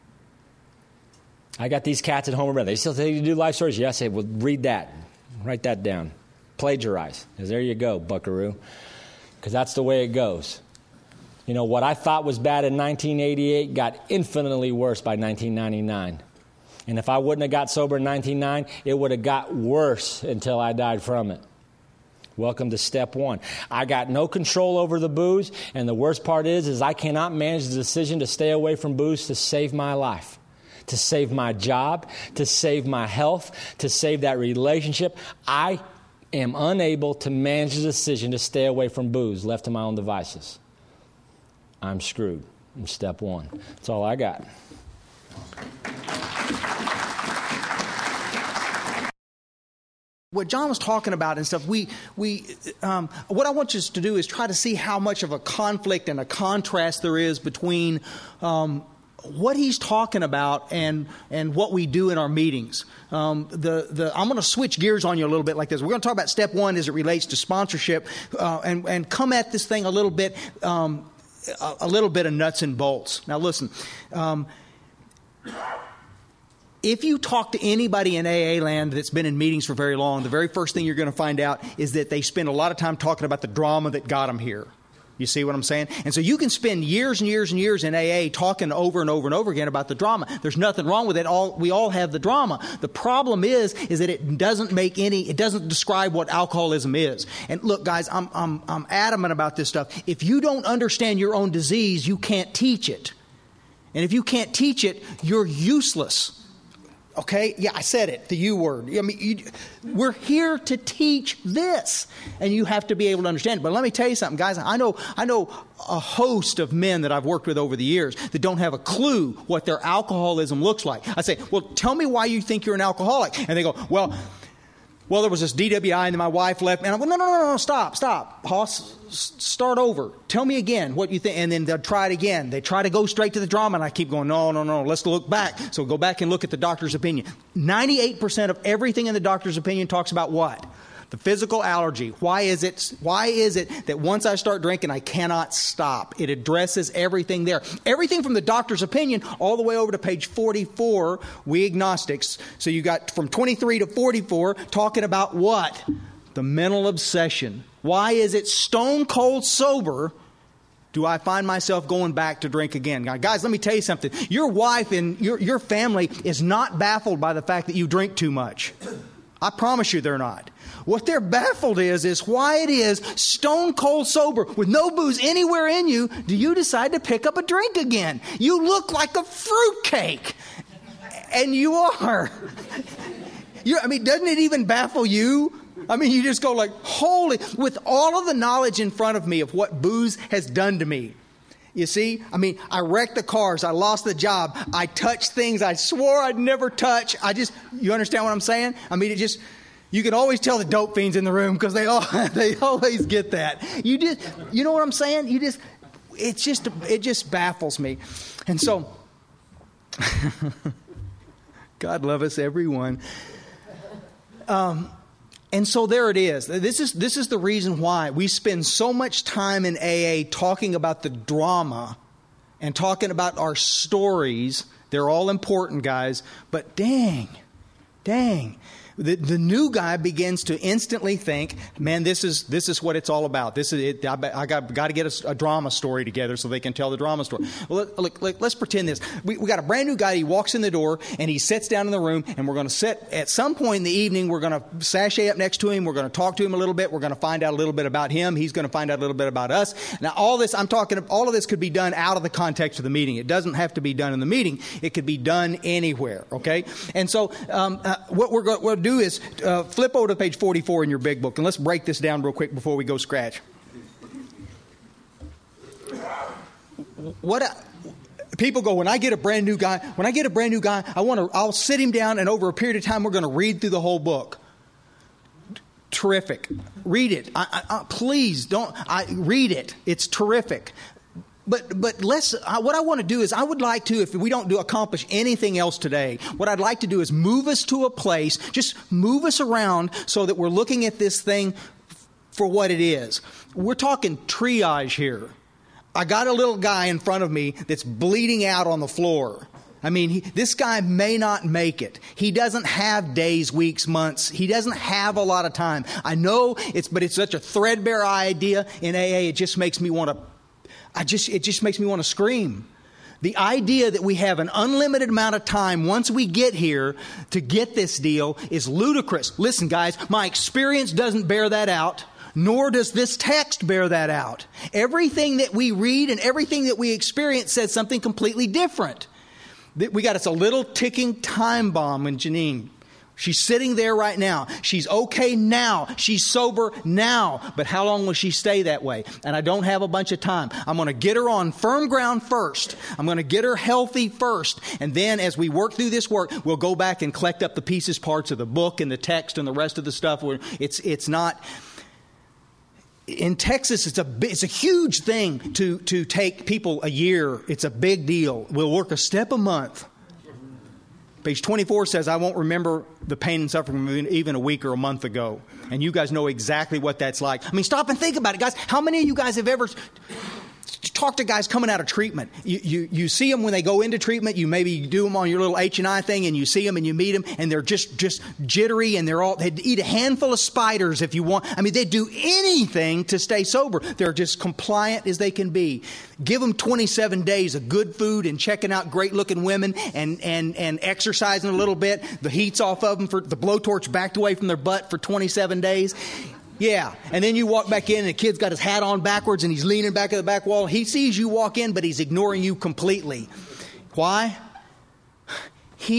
I got these cats at home. They still tell you to do life stories. Yes, I say, well, read that. Write that down. Plagiarize. Because there you go, buckaroo. Because that's the way it goes. You know, what I thought was bad in nineteen eighty-eight got infinitely worse by nineteen ninety-nine. And if I wouldn't have got sober in nineteen ninety-nine, it would have got worse until I died from it. Welcome to step one. I got no control over the booze, and the worst part is, is I cannot manage the decision to stay away from booze to save my life, to save my job, to save my health, to save that relationship. I am unable to manage the decision to stay away from booze, left to my own devices. I'm screwed. I'm step one. That's all I got. What John was talking about and stuff, we, we, um, what I want us to do is try to see how much of a conflict and a contrast there is between um, what he's talking about and and what we do in our meetings. Um, the the I'm going to switch gears on you a little bit like this. We're going to talk about step one as it relates to sponsorship, uh, and and come at this thing a little bit, um, a, a little bit of nuts and bolts. Now, listen. Um, If you talk to anybody in A A land that's been in meetings for very long, the very first thing you're going to find out is that they spend a lot of time talking about the drama that got them here. You see what I'm saying? And so you can spend years and years and years in A A talking over and over and over again about the drama. There's nothing wrong with it. All we all have the drama. The problem is, is that it doesn't make any, it doesn't describe what alcoholism is. And look, guys, I'm, I'm, I'm adamant about this stuff. If you don't understand your own disease, you can't teach it. And if you can't teach it, you're useless. Okay? Yeah, I said it, the U word. I mean, you, we're here to teach this, and you have to be able to understand it. But let me tell you something, guys. I know, I know a host of men that I've worked with over the years that don't have a clue what their alcoholism looks like. I say, well, tell me why you think you're an alcoholic. And they go, well, well, there was this D W I, and then my wife left me. And I go, no, no, no, no, stop, stop. Hoss, start over. Tell me again what you think. And then they'll try it again. They try to go straight to the drama, and I keep going, no, no, no, let's look back. So go back and look at the doctor's opinion. ninety-eight percent of everything in the doctor's opinion talks about what? The physical allergy. Why is it, why is it that once I start drinking, I cannot stop? It addresses everything there. Everything from the doctor's opinion all the way over to page forty-four, we agnostics. So you got from twenty-three to forty-four talking about what? The mental obsession. Why is it stone cold sober do I find myself going back to drink again? Guys, let me tell you something. Your wife and your, your family is not baffled by the fact that you drink too much. I promise you they're not. What they're baffled is, is why it is stone cold sober with no booze anywhere in you, do you decide to pick up a drink again? You look like a fruitcake. And you are. You're, I mean, doesn't it even baffle you? I mean, you just go like, holy, with all of the knowledge in front of me of what booze has done to me. You see, I mean, I wrecked the cars. I lost the job. I touched things I swore I'd never touch. I just, you understand what I'm saying? I mean, it just, you can always tell the dope fiends in the room because they all, they always get that. You just, you know what I'm saying? You just, it's just, it just baffles me. And so, God love us, everyone. Um, And so there it is. This is this is the reason why we spend so much time in A A talking about the drama and talking about our stories. They're all important, guys. But dang, dang. The, the new guy begins to instantly think, man, this is this is what it's all about. This is it. I, I got got to get a, a drama story together so they can tell the drama story. Well, let, look, look, let's pretend this. We, we got a brand new guy. He walks in the door and he sits down in the room, and we're going to sit at some point in the evening. We're going to sashay up next to him. We're going to talk to him a little bit. We're going to find out a little bit about him. He's going to find out a little bit about us. Now, all this I'm talking. All of this could be done out of the context of the meeting. It doesn't have to be done in the meeting. It could be done anywhere. Okay, and so um, uh, what we're going to do is uh, flip over to page forty-four in your big book, and let's break this down real quick before we go scratch. What I, people go, when I get a brand new guy, when I get a brand new guy, I want to, I'll sit him down, and over a period of time, we're going to read through the whole book. Terrific. Read it. I, I, I, please don't. I read it. It's terrific. But but let's. Uh, what I want to do is, I would like to, if we don't do accomplish anything else today, what I'd like to do is move us to a place, just move us around so that we're looking at this thing for what it is. We're talking triage here. I got a little guy in front of me that's bleeding out on the floor. I mean, he, this guy may not make it. He doesn't have days, weeks, months. He doesn't have a lot of time. I know it's, but it's such a threadbare idea in A A. It just makes me want to. I just, it just makes me want to scream. The idea that we have an unlimited amount of time once we get here to get this deal is ludicrous. Listen, guys, my experience doesn't bear that out, nor does this text bear that out. Everything that we read and everything that we experience says something completely different. We got us a little ticking time bomb in Janine. She's sitting there right now. She's okay now. She's sober now. But how long will she stay that way? And I don't have a bunch of time. I'm going to get her on firm ground first. I'm going to get her healthy first. And then as we work through this work, we'll go back and collect up the pieces, parts of the book and the text and the rest of the stuff. Where it's it's not... In Texas, it's a it's a huge thing to, to take people a year. It's a big deal. We'll work a step a month. Page twenty-four says, I won't remember the pain and suffering even a week or a month ago. And you guys know exactly what that's like. I mean, stop and think about it, guys. How many of you guys have ever talked to guys coming out of treatment? You, you, you see them when they go into treatment. You maybe do them on your little H and I thing, and you see them and you meet them, and they're just, just jittery, and they're all, they'd eat a handful of spiders if you want. I mean, they'd do anything to stay sober. They're just compliant as they can be. Give them twenty-seven days of good food and checking out great-looking women and, and, and exercising a little bit. The heat's off of them, for the blowtorch backed away from their butt for twenty-seven days. Yeah, and then you walk back in and the kid's got his hat on backwards and he's leaning back at the back wall. He sees you walk in, but he's ignoring you completely. Why? He's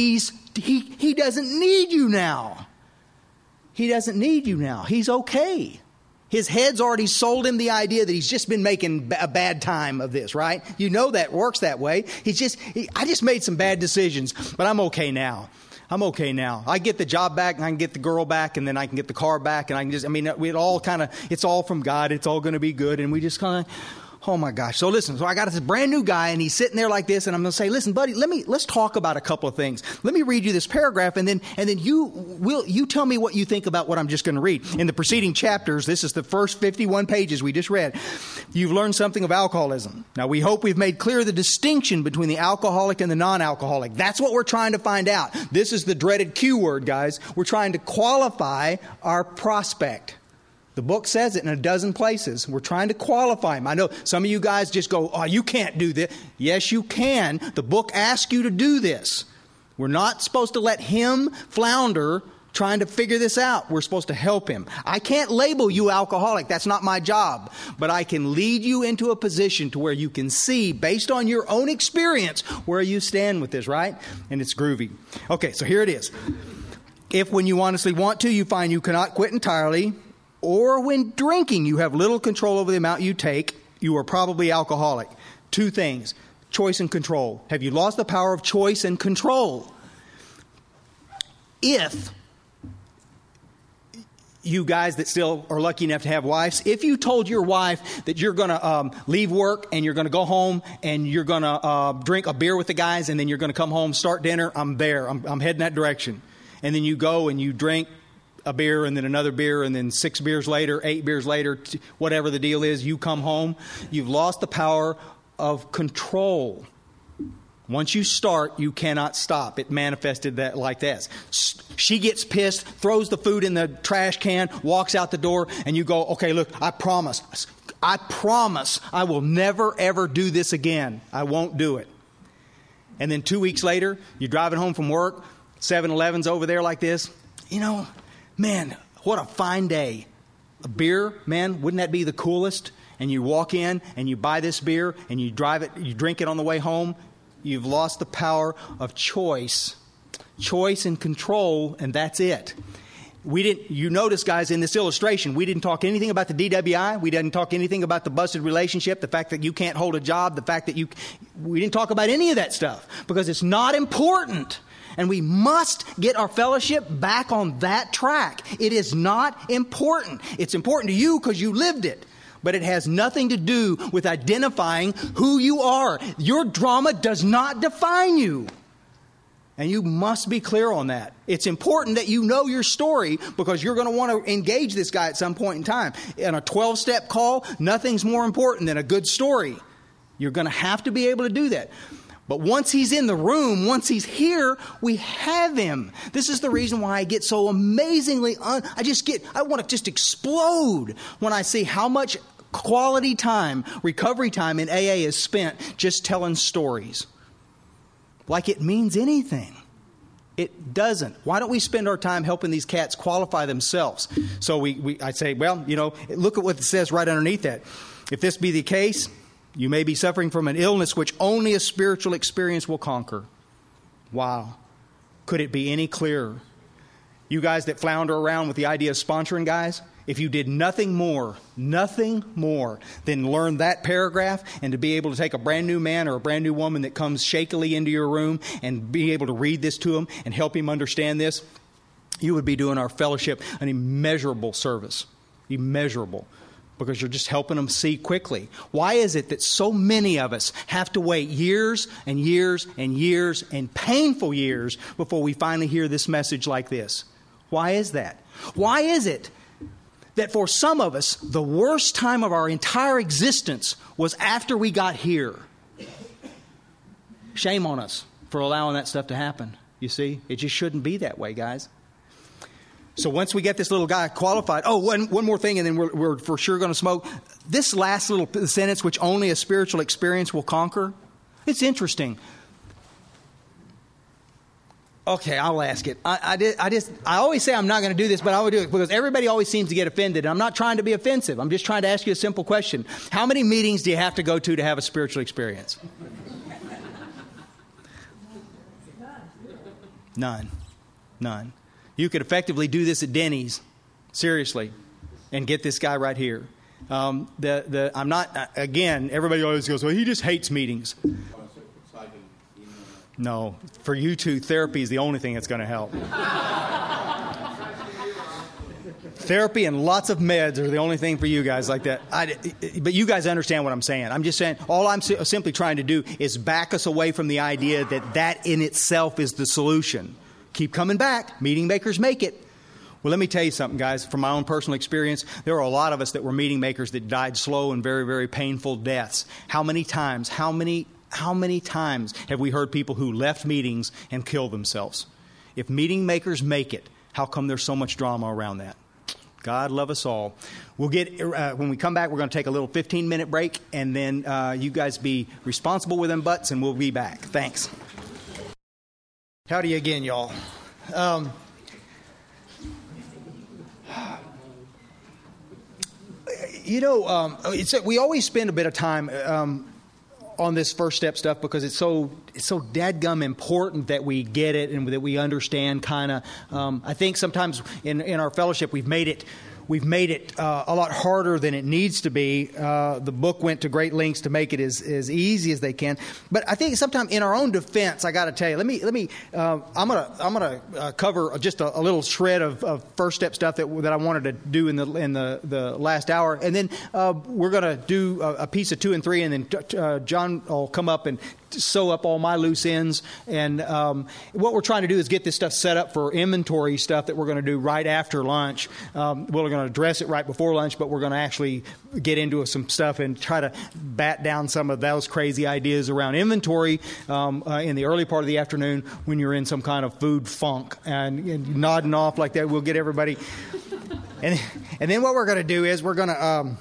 he, he doesn't need you now. He doesn't need you now. He's okay. His head's already sold him the idea that he's just been making a bad time of this, right? You know that works that way. He's just, he, I just made some bad decisions, but I'm okay now. I'm okay now. I get the job back and I can get the girl back and then I can get the car back and I can just, I mean, it all kind of, it's all from God. It's all going to be good. And we just kind of, oh my gosh. So listen, so I got this brand new guy and he's sitting there like this and I'm going to say, listen, buddy, let me, let's talk about a couple of things. Let me read you this paragraph and then, and then you will, you tell me what you think about what I'm just going to read. In the preceding chapters, this is the first fifty-one pages we just read. You've learned something of alcoholism. Now we hope we've made clear the distinction between the alcoholic and the non-alcoholic. That's what we're trying to find out. This is the dreaded Q word, guys. We're trying to qualify our prospect. The book says it in a dozen places. We're trying to qualify him. I know some of you guys just go, oh, you can't do this. Yes, you can. The book asks you to do this. We're not supposed to let him flounder trying to figure this out. We're supposed to help him. I can't label you alcoholic. That's not my job. But I can lead you into a position to where you can see, based on your own experience, where you stand with this, right? And it's groovy. Okay, so here it is. If when you honestly want to, you find you cannot quit entirely, or when drinking, you have little control over the amount you take, you are probably alcoholic. Two things, choice and control. Have you lost the power of choice and control? If you guys that still are lucky enough to have wives, if you told your wife that you're going to um, leave work and you're going to go home and you're going to uh, drink a beer with the guys and then you're going to come home, start dinner, I'm there, I'm, I'm heading that direction. And then you go and you drink a beer and then another beer and then six beers later, eight beers later, whatever the deal is, you come home. You've lost the power of control. Once you start, you cannot stop. It manifested that like this. She gets pissed, throws the food in the trash can, walks out the door, and you go, okay, look, I promise. I promise I will never, ever do this again. I won't do it. And then two weeks later, you're driving home from work, seven eleven's over there like this. You know, man, what a fine day. A beer, man, wouldn't that be the coolest? And you walk in and you buy this beer and you drive it, you drink it on the way home. You've lost the power of choice. Choice and control, and that's it. We didn't, you notice, guys, in this illustration, we didn't talk anything about the D W I. We didn't talk anything about the busted relationship, the fact that you can't hold a job, the fact that you, we didn't talk about any of that stuff because it's not important. And we must get our fellowship back on that track. It is not important. It's important to you because you lived it. But it has nothing to do with identifying who you are. Your drama does not define you. And you must be clear on that. It's important that you know your story because you're going to want to engage this guy at some point in time. In a twelve-step call, nothing's more important than a good story. You're going to have to be able to do that. But once he's in the room, once he's here, we have him. This is the reason why I get so amazingly, un- I just get, I want to just explode when I see how much quality time, recovery time in A A is spent just telling stories. Like it means anything. It doesn't. Why don't we spend our time helping these cats qualify themselves? So we, we I say, well, you know, look at what it says right underneath that. If this be the case, you may be suffering from an illness which only a spiritual experience will conquer. Wow. Could it be any clearer? You guys that flounder around with the idea of sponsoring guys, if you did nothing more, nothing more than learn that paragraph and to be able to take a brand new man or a brand new woman that comes shakily into your room and be able to read this to him and help him understand this, you would be doing our fellowship an immeasurable service. Immeasurable. Because you're just helping them see quickly. Why is it that so many of us have to wait years and years and years and painful years before we finally hear this message like this? Why is that? Why is it that for some of us, the worst time of our entire existence was after we got here? Shame on us for allowing that stuff to happen. You see, it just shouldn't be that way, guys. So once we get this little guy qualified, oh, one, one more thing, and then we're, we're for sure going to smoke. This last little sentence, which only a spiritual experience will conquer, it's interesting. Okay, I'll ask it. I, I, did, I just, I always say I'm not going to do this, but I will do it because everybody always seems to get offended. And I'm not trying to be offensive. I'm just trying to ask you a simple question. How many meetings do you have to go to to have a spiritual experience? None. None. You could effectively do this at Denny's, seriously, and get this guy right here. Um, the the I'm not, again, everybody always goes, well, he just hates meetings. No, for you two, therapy is the only thing that's going to help. Therapy and lots of meds are the only thing for you guys like that. I, but you guys understand what I'm saying. I'm just saying, all I'm si- simply trying to do is back us away from the idea that that in itself is the solution. Keep coming back. Meeting makers make it. Well, let me tell you something, guys. From my own personal experience, there were a lot of us that were meeting makers that died slow and very, very painful deaths. How many times, how many, how many times have we heard people who left meetings and killed themselves? If meeting makers make it, how come there's so much drama around that? God love us all. We'll get uh, when we come back, we're going to take a little fifteen-minute break, and then uh, you guys be responsible with them butts, and we'll be back. Thanks. Howdy again, y'all. Um, you know, um, it's, we always spend a bit of time um, on this first step stuff because it's so it's so dadgum important that we get it and that we understand kind of. Um, I think sometimes in, in our fellowship we've made it we've made it uh, a lot harder than it needs to be. Uh, the book went to great lengths to make it as, as easy as they can. But I think sometimes in our own defense, I got to tell you, let me let me. Uh, I'm gonna I'm gonna uh, cover just a, a little shred of, of first step stuff that that I wanted to do in the in the, the last hour, and then uh, we're gonna do a, a piece of two and three, and then uh, John will come up and sew up all my loose ends. And um, what we're trying to do is get this stuff set up for inventory stuff that we're going to do right after lunch. Um, we're going to address it right before lunch, but we're going to actually get into some stuff and try to bat down some of those crazy ideas around inventory um, uh, in the early part of the afternoon when you're in some kind of food funk and, and nodding off like that. We'll get everybody. And and then what we're going to do is we're going to um,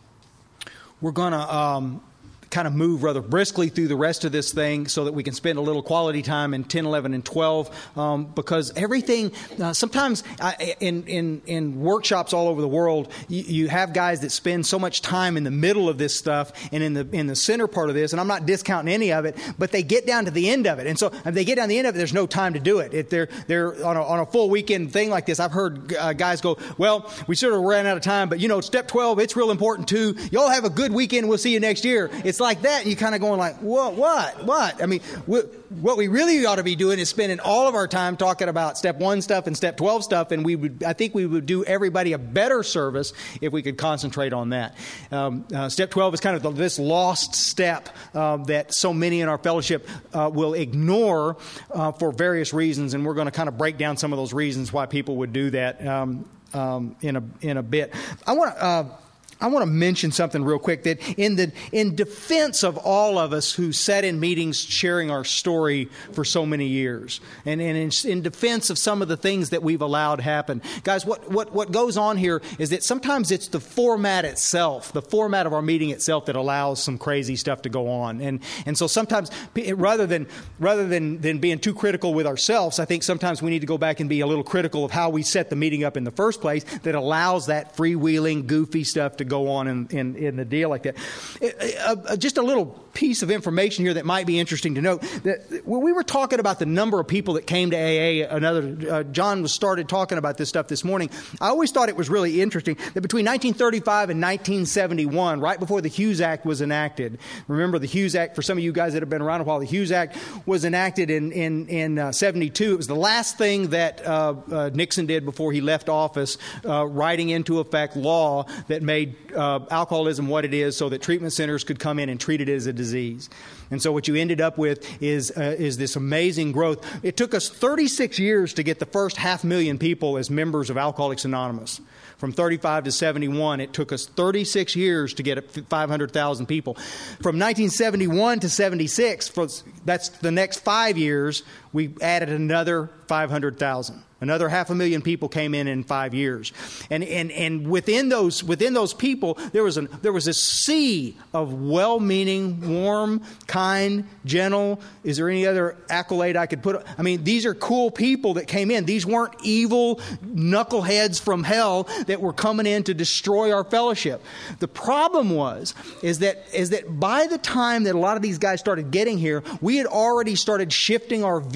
we're going to um, kind of move rather briskly through the rest of this thing so that we can spend a little quality time in ten, eleven, and twelve um, because everything, uh, sometimes I, in, in, in workshops all over the world, you, you have guys that spend so much time in the middle of this stuff and in the in the center part of this, and I'm not discounting any of it, but they get down to the end of it. And so if they get down to the end of it, there's no time to do it. If they're, they're on a, on a full weekend thing like this, I've heard uh, guys go, well, we sort of ran out of time, but you know, step twelve, it's real important too. Y'all have a good weekend. We'll see you next year. It's like that. You kind of going like, what, what, what? I mean, what, what we really ought to be doing is spending all of our time talking about step one stuff and step twelve stuff. And we would, I think we would do everybody a better service if we could concentrate on that. Um, uh, step twelve is kind of the, this lost step uh, that so many in our fellowship uh, will ignore uh, for various reasons. And we're going to kind of break down some of those reasons why people would do that um, um, in a, in a bit. I want to, uh, I want to mention something real quick that in the in defense of all of us who sat in meetings sharing our story for so many years, and, and in, in defense of some of the things that we've allowed happen, guys, what, what, what goes on here is that sometimes it's the format itself, the format of our meeting itself that allows some crazy stuff to go on. And and so sometimes rather than rather than, than being too critical with ourselves, I think sometimes we need to go back and be a little critical of how we set the meeting up in the first place that allows that freewheeling, goofy stuff to go on in, in, in the deal like that. Uh, uh, just a little piece of information here that might be interesting to note. That when we were talking about the number of people that came to A A, another uh, John was started talking about this stuff this morning. I always thought it was really interesting that between nineteen thirty-five and nineteen seventy-one, right before the Hughes Act was enacted, remember the Hughes Act, for some of you guys that have been around a while, the Hughes Act was enacted in, in, in uh, seventy-two. It was the last thing that uh, uh, Nixon did before he left office, uh, writing into effect law that made Uh, alcoholism what it is so that treatment centers could come in and treat it as a disease. And so what you ended up with is uh, is this amazing growth. It took us thirty-six years to get the first half million people as members of Alcoholics Anonymous. From thirty-five to seventy-one, it took us thirty-six years to get five hundred thousand people. From nineteen seventy-one to seventy-six, for, that's the next five years, we added another five hundred thousand. Another half a million people came in in five years, and and and within those within those people, there was an there was a sea of well-meaning, warm, kind, gentle. Is there any other accolade I could put? I mean, these are cool people that came in. These weren't evil knuckleheads from hell that were coming in to destroy our fellowship. The problem was is that is that by the time that a lot of these guys started getting here, we had already started shifting our view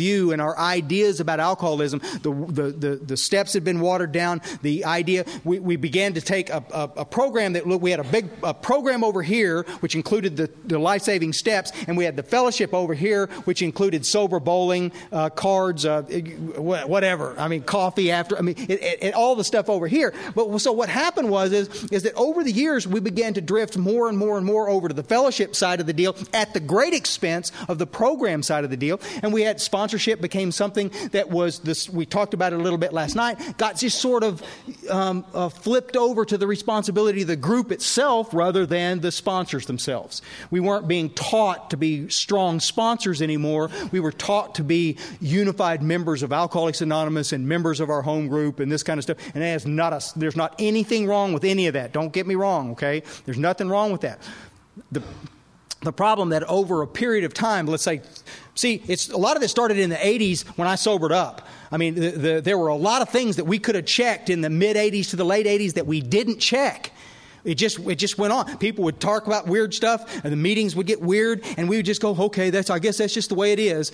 worldview and our ideas about alcoholism, the the the, the steps had been watered down. The idea, we, we began to take a, a, a program that, look, we had a big a program over here, which included the, the life-saving steps, and we had the fellowship over here, which included sober bowling, uh, cards, uh, whatever. I mean, coffee after, I mean, it, it, it, all the stuff over here. But so what happened was, is, is that over the years, we began to drift more and more and more over to the fellowship side of the deal at the great expense of the program side of the deal. And we had sponsorship became something that was this, we talked about it a little bit last night, got just sort of um, uh, flipped over to the responsibility of the group itself rather than the sponsors themselves. We weren't being taught to be strong sponsors anymore. We were taught to be unified members of Alcoholics Anonymous and members of our home group and this kind of stuff. And there's not a, there's not anything wrong with any of that. Don't get me wrong, okay? There's nothing wrong with that. The The problem that over a period of time, let's say, see, it's a lot of this started in the eighties when I sobered up. I mean, the, the, there were a lot of things that we could have checked in the mid-eighties to the late eighties that we didn't check. It just it just went on. People would talk about weird stuff, and the meetings would get weird, and we would just go, okay, that's I guess that's just the way it is.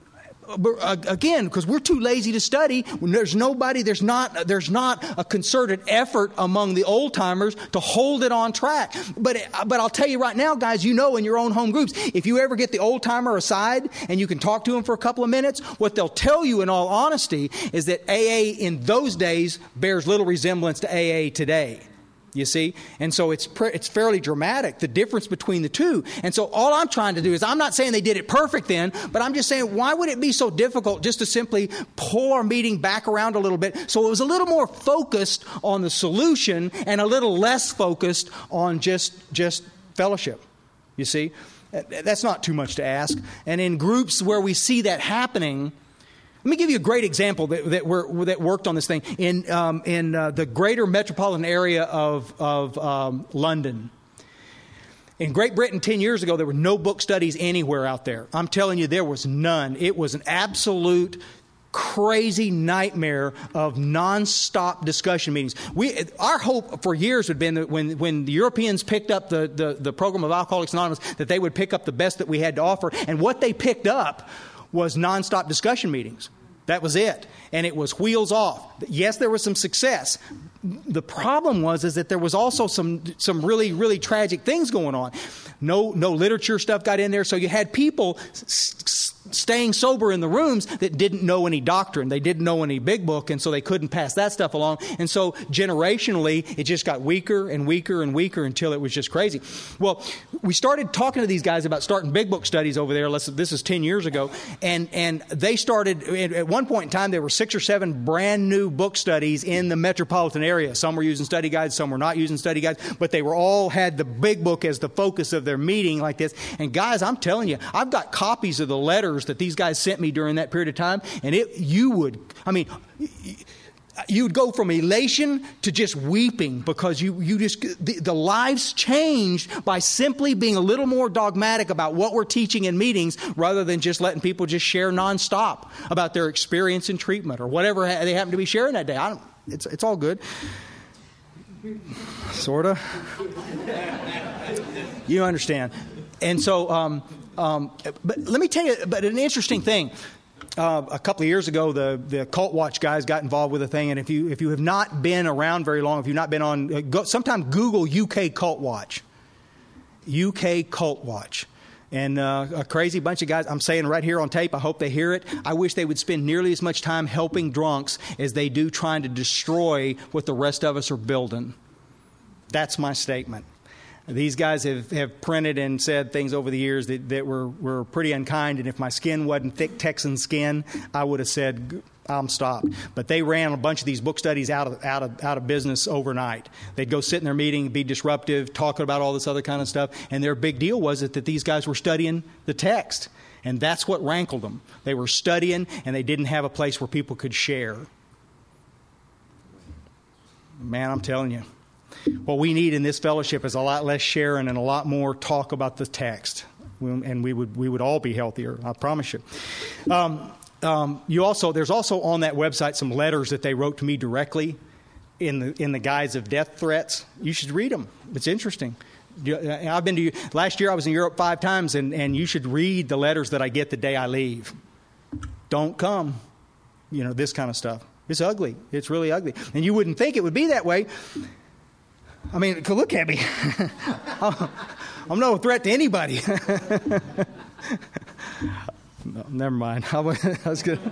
But again, because we're too lazy to study, when there's nobody, there's not, there's not a concerted effort among the old timers to hold it on track. But, but I'll tell you right now, guys, you know in your own home groups, if you ever get the old timer aside and you can talk to them for a couple of minutes, what they'll tell you in all honesty is that A A in those days bears little resemblance to A A today. You see? And so it's pre- it's fairly dramatic, the difference between the two. And so all I'm trying to do is, I'm not saying they did it perfect then, but I'm just saying, why would it be so difficult just to simply pull our meeting back around a little bit so it was a little more focused on the solution and a little less focused on just just fellowship? You see? That's not too much to ask. And in groups where we see that happening, let me give you a great example that that, we're, that worked on this thing. In um, in uh, the greater metropolitan area of, of um, London. In Great Britain ten years ago, there were no book studies anywhere out there. I'm telling you, there was none. It was an absolute crazy nightmare of nonstop discussion meetings. We, our hope for years had been that when, when the Europeans picked up the, the, the program of Alcoholics Anonymous, that they would pick up the best that we had to offer. And what they picked up was nonstop discussion meetings. That was it. And it was wheels off. Yes, there was some success. The problem was is that there was also some some really, really tragic things going on. No, no literature stuff got in there. So you had people s- s- staying sober in the rooms that didn't know any doctrine. They didn't know any big book, and so they couldn't pass that stuff along. And so generationally, it just got weaker and weaker and weaker until it was just crazy. Well, we started talking to these guys about starting big book studies over there. Let's, this is ten years ago. And, and they started, at one point in time, there were six or seven brand new book studies in the metropolitan area. Some were using study guides, some were not using study guides, but they were all had the big book as the focus of their meeting like this. And guys, I'm telling you, I've got copies of the letters that these guys sent me during that period of time, and it you would, I mean, you would go from elation to just weeping because you, you just, the, the lives changed by simply being a little more dogmatic about what we're teaching in meetings rather than just letting people just share nonstop about their experience in treatment or whatever they happen to be sharing that day. I don't, it's, it's all good. Sort of. You understand. And so, um, um, but let me tell you, but an interesting thing. Uh, a couple of years ago, the, the Cult Watch guys got involved with a thing, and if you if you have not been around very long, if you've not been on, uh, go, sometime Google U K Cult Watch. U K Cult Watch. And uh, a crazy bunch of guys, I'm saying right here on tape, I hope they hear it. I wish they would spend nearly as much time helping drunks as they do trying to destroy what the rest of us are building. That's my statement. These guys have, have printed and said things over the years that, that were, were pretty unkind, and if my skin wasn't thick Texan skin, I would have said, I'm stopped. But they ran a bunch of these book studies out of out of out of business overnight. They'd go sit in their meeting, be disruptive, talking about all this other kind of stuff, and their big deal was that, that these guys were studying the text, and that's what rankled them. They were studying, and they didn't have a place where people could share. Man, I'm telling you. What we need in this fellowship is a lot less sharing and a lot more talk about the text, and we would we would all be healthier. I promise you. Um, um, you also there's also on that website some letters that they wrote to me directly in the in the guise of death threats. You should read them. It's interesting. I've been to last year. I was in Europe five times, and and you should read the letters that I get the day I leave. don't come. You know, this kind of stuff. It's ugly. It's really ugly. And you wouldn't think it would be that way. I mean, look at me. I'm no threat to anybody. No, never mind. I was good.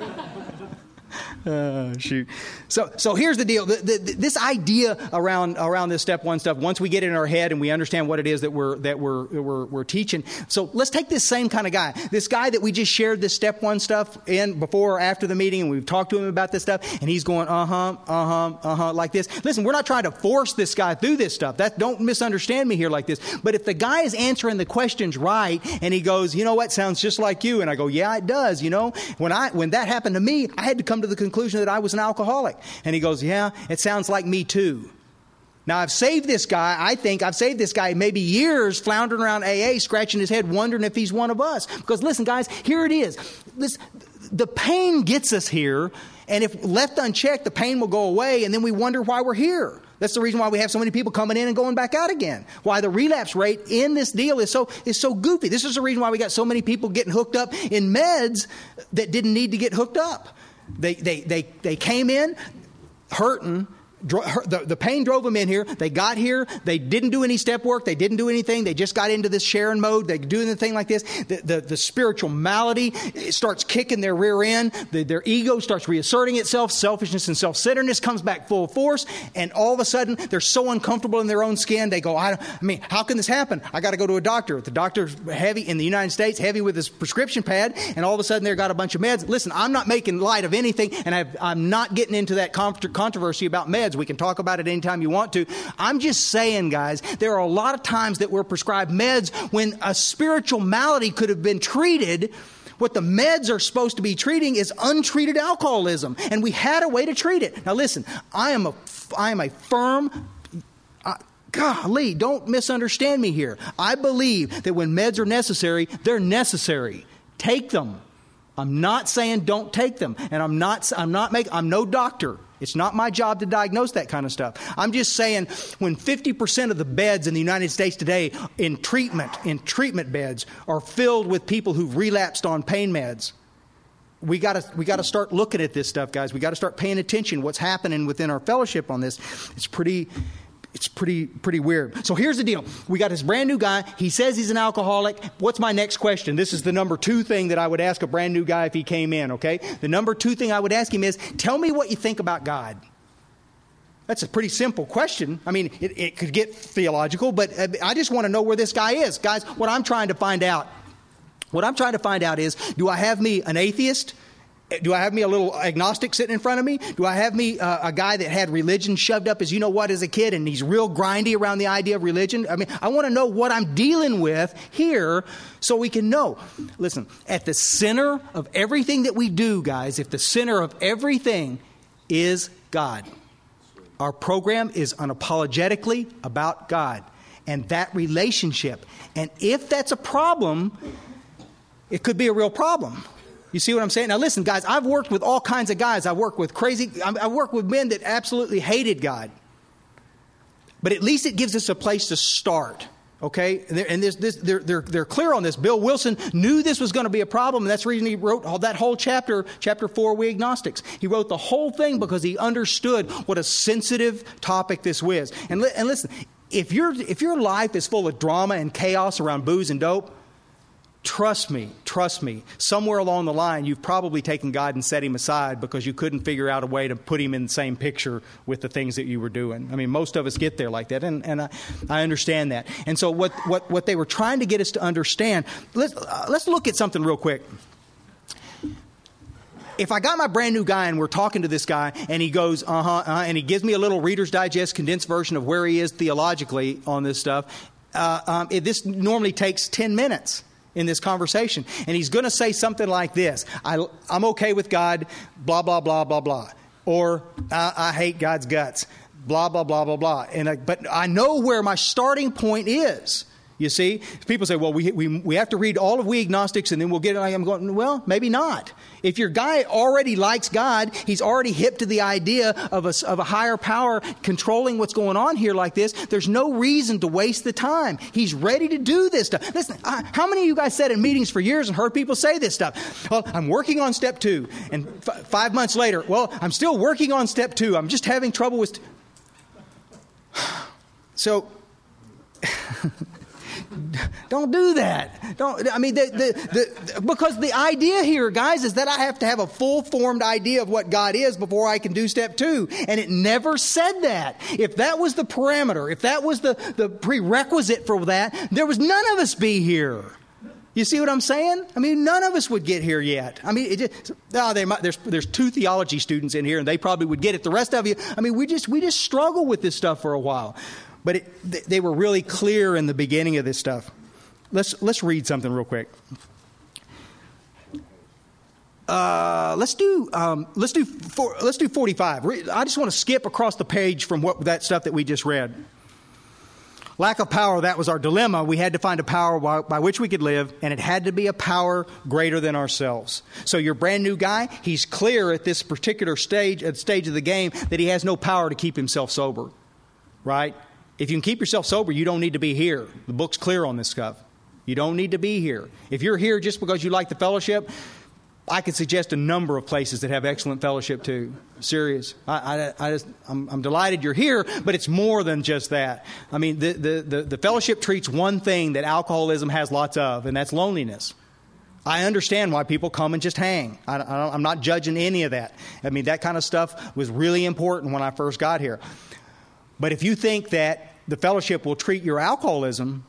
Uh, shoot. So, so here's the deal. The, the, this idea around around this step one stuff. Once we get it in our head and we understand what it is that we're that we're we're, we're teaching. So let's take this same kind of guy. This guy that we just shared this step one stuff in before or after the meeting, and we've talked to him about this stuff, and he's going uh huh uh huh uh huh like this. Listen, we're not trying to force this guy through this stuff. That don't misunderstand me here like this. But if the guy is answering the questions right, and he goes, you know what, sounds just like you, and I go, yeah, it does. You know, when I when that happened to me, I had to come to the conclusion that I was an alcoholic. And he goes, yeah, it sounds like me too. Now, I've saved this guy. I think I've saved this guy maybe years floundering around A A, scratching his head, wondering if he's one of us. Because listen, guys, here it is. This, the pain gets us here. And if left unchecked, the pain will go away. And then we wonder why we're here. That's the reason why we have so many people coming in and going back out again. Why the relapse rate in this deal is so is so goofy. This is the reason why we got so many people getting hooked up in meds that didn't need to get hooked up. They they they they came in hurting. Dro- hurt, the, the pain drove them in here. They got here. They didn't do any step work. They didn't do anything. They just got into this Sharon mode. They doing the thing like this. The, the, the spiritual malady it starts kicking their rear end. The, their ego starts reasserting itself. Selfishness and self-centeredness comes back full force. And all of a sudden, they're so uncomfortable in their own skin. They go, I, don't, I mean, how can this happen? I got to go to a doctor. The doctor's heavy in the United States, heavy with his prescription pad. And all of a sudden, they've got a bunch of meds. Listen, I'm not making light of anything. And I've, I'm not getting into that controversy about meds. We can talk about it anytime you want to. I'm just saying, guys, there are a lot of times that we're prescribed meds when a spiritual malady could have been treated. What the meds are supposed to be treating is untreated alcoholism. And we had a way to treat it. Now listen, I am a, I am a firm... I, golly, don't misunderstand me here. I believe that when meds are necessary, they're necessary. Take them. I'm not saying don't take them. And I'm not, I'm not making, I'm no doctor. It's not my job to diagnose that kind of stuff. I'm just saying when fifty percent of the beds in the United States today in treatment, in treatment beds are filled with people who've relapsed on pain meds, we got to we got to start looking at this stuff, guys. We got to start paying attention what's happening within our fellowship on this. It's pretty It's pretty pretty weird. So here's the deal. We got this brand new guy. He says he's an alcoholic. What's my next question? This is the number two thing that I would ask a brand new guy if he came in, okay? The number two thing I would ask him is, tell me what you think about God. That's a pretty simple question. I mean, it, it could get theological, but I just want to know where this guy is. Guys, what I'm trying to find out, what I'm trying to find out is, do I have me an atheist? Do I have me a little agnostic sitting in front of me? Do I have me uh, a guy that had religion shoved up as you know what as a kid and he's real grindy around the idea of religion? I mean, I want to know what I'm dealing with here so we can know. Listen, at the center of everything that we do, guys, if the center of everything is God, our program is unapologetically about God and that relationship. And if that's a problem, it could be a real problem. You see what I'm saying? Now listen, guys, I've worked with all kinds of guys. I work with crazy, I work with men that absolutely hated God. But at least it gives us a place to start, okay? And, and this, this, they're, they're, they're clear on this. Bill Wilson knew this was going to be a problem, and that's the reason he wrote all, that whole chapter, chapter four, We Agnostics. He wrote the whole thing because he understood what a sensitive topic this was. And, li- and listen, if, you're, if your life is full of drama and chaos around booze and dope, Trust me, trust me, somewhere along the line, you've probably taken God and set him aside because you couldn't figure out a way to put him in the same picture with the things that you were doing. I mean, most of us get there like that, and, and I, I understand that. And so what, what, what they were trying to get us to understand, let's, uh, let's look at something real quick. If I got my brand new guy and we're talking to this guy and he goes, uh-huh, uh-huh, and he gives me a little Reader's Digest condensed version of where he is theologically on this stuff, uh, um, it, this normally takes ten minutes. In this conversation. And he's going to say something like this. I, I'm okay with God, blah, blah, blah, blah, blah. Or I, I hate God's guts, blah, blah, blah, blah, blah. And I, but I know where my starting point is. You see, people say, well, we, we we have to read all of We Agnostics and then we'll get it. I'm going, well, maybe not. If your guy already likes God, he's already hip to the idea of a, of a higher power controlling what's going on here like this, there's no reason to waste the time. He's ready to do this stuff. Listen, I, how many of you guys sat in meetings for years and heard people say this stuff? Well, I'm working on step two. And f- five months later, well, I'm still working on step two. I'm just having trouble with... St- so... Don't do that. Don't. I mean, the, the, the, because the idea here, guys, is that I have to have a full-formed idea of what God is before I can do step two. And it never said that. If that was the parameter, if that was the, the prerequisite for that, there was none of us be here. You see what I'm saying? I mean, none of us would get here yet. I mean, it just, oh, they might, there's there's two theology students in here, and they probably would get it. The rest of you, I mean, we just we just struggle with this stuff for a while. But it, they were really clear in the beginning of this stuff. Let's let's read something real quick. Uh, let's do um, let's do four, let's do forty-five. I just want to skip across the page from what that stuff that we just read. Lack of power, that was our dilemma. We had to find a power by, by which we could live, and it had to be a power greater than ourselves. So your brand new guy, he's clear at this particular stage, at stage of the game, that he has no power to keep himself sober, right? If you can keep yourself sober, you don't need to be here. The book's clear on this stuff. You don't need to be here. If you're here just because you like the fellowship, I could suggest a number of places that have excellent fellowship too. Serious. I, I, I just, I'm, I'm delighted you're here, but it's more than just that. I mean, the, the, the, the fellowship treats one thing that alcoholism has lots of, and that's loneliness. I understand why people come and just hang. I, I, I'm not judging any of that. I mean, that kind of stuff was really important when I first got here. But if you think that the fellowship will treat your alcoholism,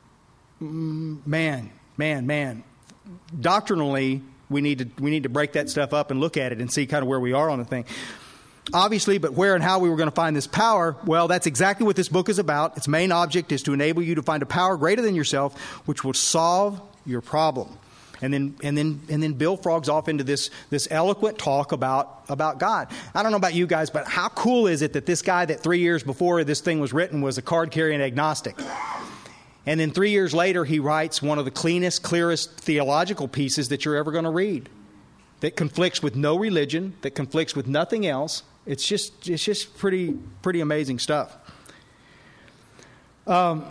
man, man, man, doctrinally, we need to we need to break that stuff up and look at it and see kind of where we are on the thing. Obviously, but where and how we were going to find this power, well, that's exactly what this book is about. Its main object is to enable you to find a power greater than yourself, which will solve your problem. And then, and then, and then Bill frogs off into this this eloquent talk about about God. I don't know about you guys, but how cool is it that this guy that three years before this thing was written was a card-carrying agnostic, and then three years later he writes one of the cleanest, clearest theological pieces that you're ever going to read, that conflicts with no religion, that conflicts with nothing else. It's just it's just pretty pretty amazing stuff. Um.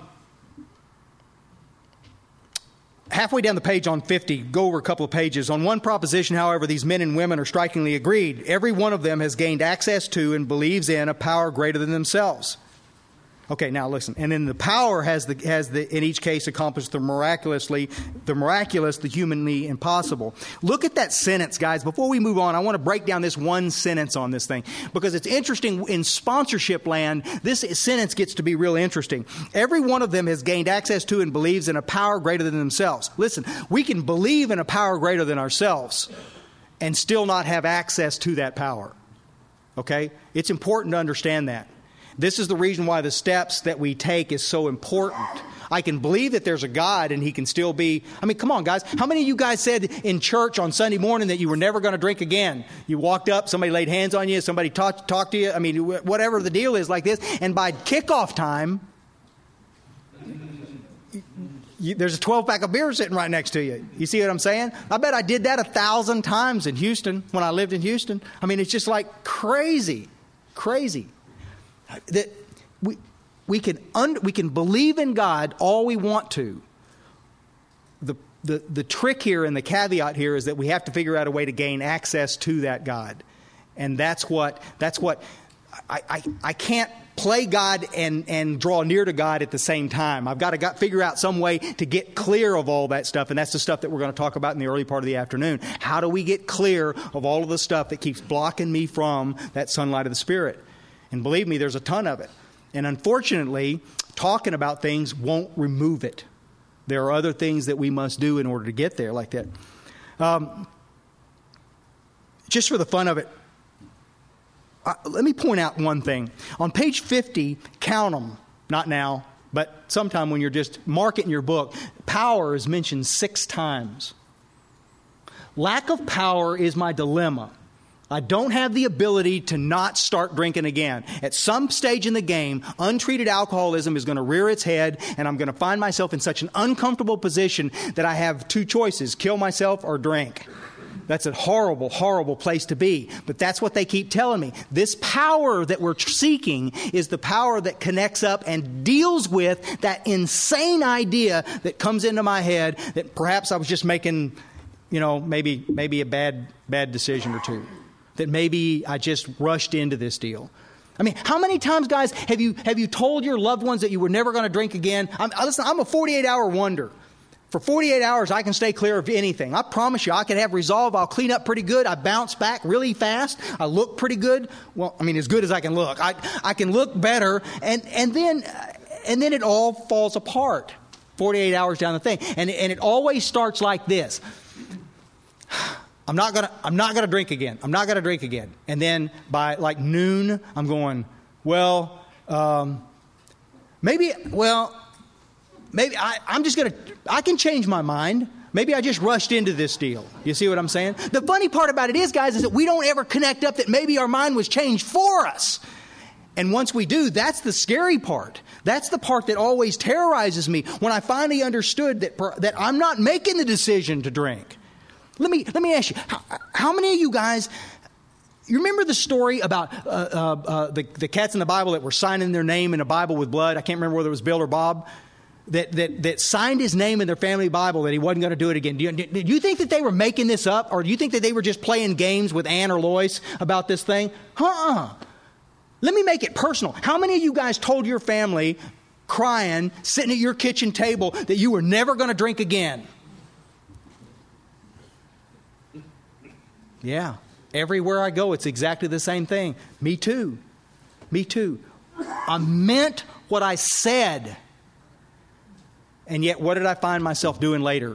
Halfway down the page on fifty, go over a couple of pages. On one proposition, however, these men and women are strikingly agreed. Every one of them has gained access to and believes in a power greater than themselves. Okay, now listen. And then the power has the has the in each case accomplished the miraculously, the miraculous, the humanly impossible. Look at that sentence, guys. Before we move on, I want to break down this one sentence on this thing because it's interesting. In sponsorship land, this sentence gets to be real interesting. Every one of them has gained access to and believes in a power greater than themselves. Listen, we can believe in a power greater than ourselves and still not have access to that power. Okay? It's important to understand that. This is the reason why the steps that we take is so important. I can believe that there's a God and he can still be... I mean, come on, guys. How many of you guys said in church on Sunday morning that you were never going to drink again? You walked up, somebody laid hands on you, somebody talked talk to you. I mean, whatever the deal is like this. And by kickoff time, you, there's a twelve-pack of beer sitting right next to you. You see what I'm saying? I bet I did that a thousand times in Houston when I lived in Houston. I mean, it's just like crazy, crazy. That we we can un, we can believe in God all we want to. The, the the trick here and the caveat here is that we have to figure out a way to gain access to that God, and that's what that's what I I, I can't play God and and draw near to God at the same time. I've got to got, figure out some way to get clear of all that stuff, and that's the stuff that we're going to talk about in the early part of the afternoon. How do we get clear of all of the stuff that keeps blocking me from that sunlight of the Spirit? And believe me, there's a ton of it. And unfortunately, talking about things won't remove it. There are other things that we must do in order to get there like that. Um, just for the fun of it, uh, let me point out one thing. On page fifty, count them. Not now, but sometime when you're just mark it in your book, power is mentioned six times. Lack of power is my dilemma. I don't have the ability to not start drinking again. At some stage in the game, untreated alcoholism is going to rear its head, and I'm going to find myself in such an uncomfortable position that I have two choices: kill myself or drink. That's a horrible, horrible place to be. But that's what they keep telling me. This power that we're seeking is the power that connects up and deals with that insane idea that comes into my head that perhaps I was just making, you know, maybe maybe a bad bad decision or two. That maybe I just rushed into this deal. I mean, how many times, guys, have you have you told your loved ones that you were never going to drink again? I'm, listen, I'm a forty-eight hour wonder. For forty-eight hours, I can stay clear of anything. I promise you, I can have resolve. I'll clean up pretty good. I bounce back really fast. I look pretty good. Well, I mean, as good as I can look. I I can look better, and and then and then it all falls apart. forty-eight hours down the thing, and and it always starts like this. I'm not gonna. I'm not gonna drink again. I'm not gonna drink again. And then by like noon, I'm going. Well, um, maybe. Well, maybe I, I'm just gonna. I can change my mind. Maybe I just rushed into this deal. You see what I'm saying? The funny part about it is, guys, is that we don't ever connect up that maybe our mind was changed for us. And once we do, that's the scary part. That's the part that always terrorizes me. When I finally understood that that I'm not making the decision to drink. Let me let me ask you, how, how many of you guys, you remember the story about uh, uh, uh, the, the cats in the Bible that were signing their name in a Bible with blood? I can't remember whether it was Bill or Bob, that that, that signed his name in their family Bible that he wasn't going to do it again. Do you, do you think that they were making this up, or do you think that they were just playing games with Ann or Lois about this thing? Uh-uh. Let me make it personal. How many of you guys told your family, crying, sitting at your kitchen table, that you were never going to drink again? Yeah. Everywhere I go, it's exactly the same thing. Me too. Me too. I meant what I said. And yet, what did I find myself doing later?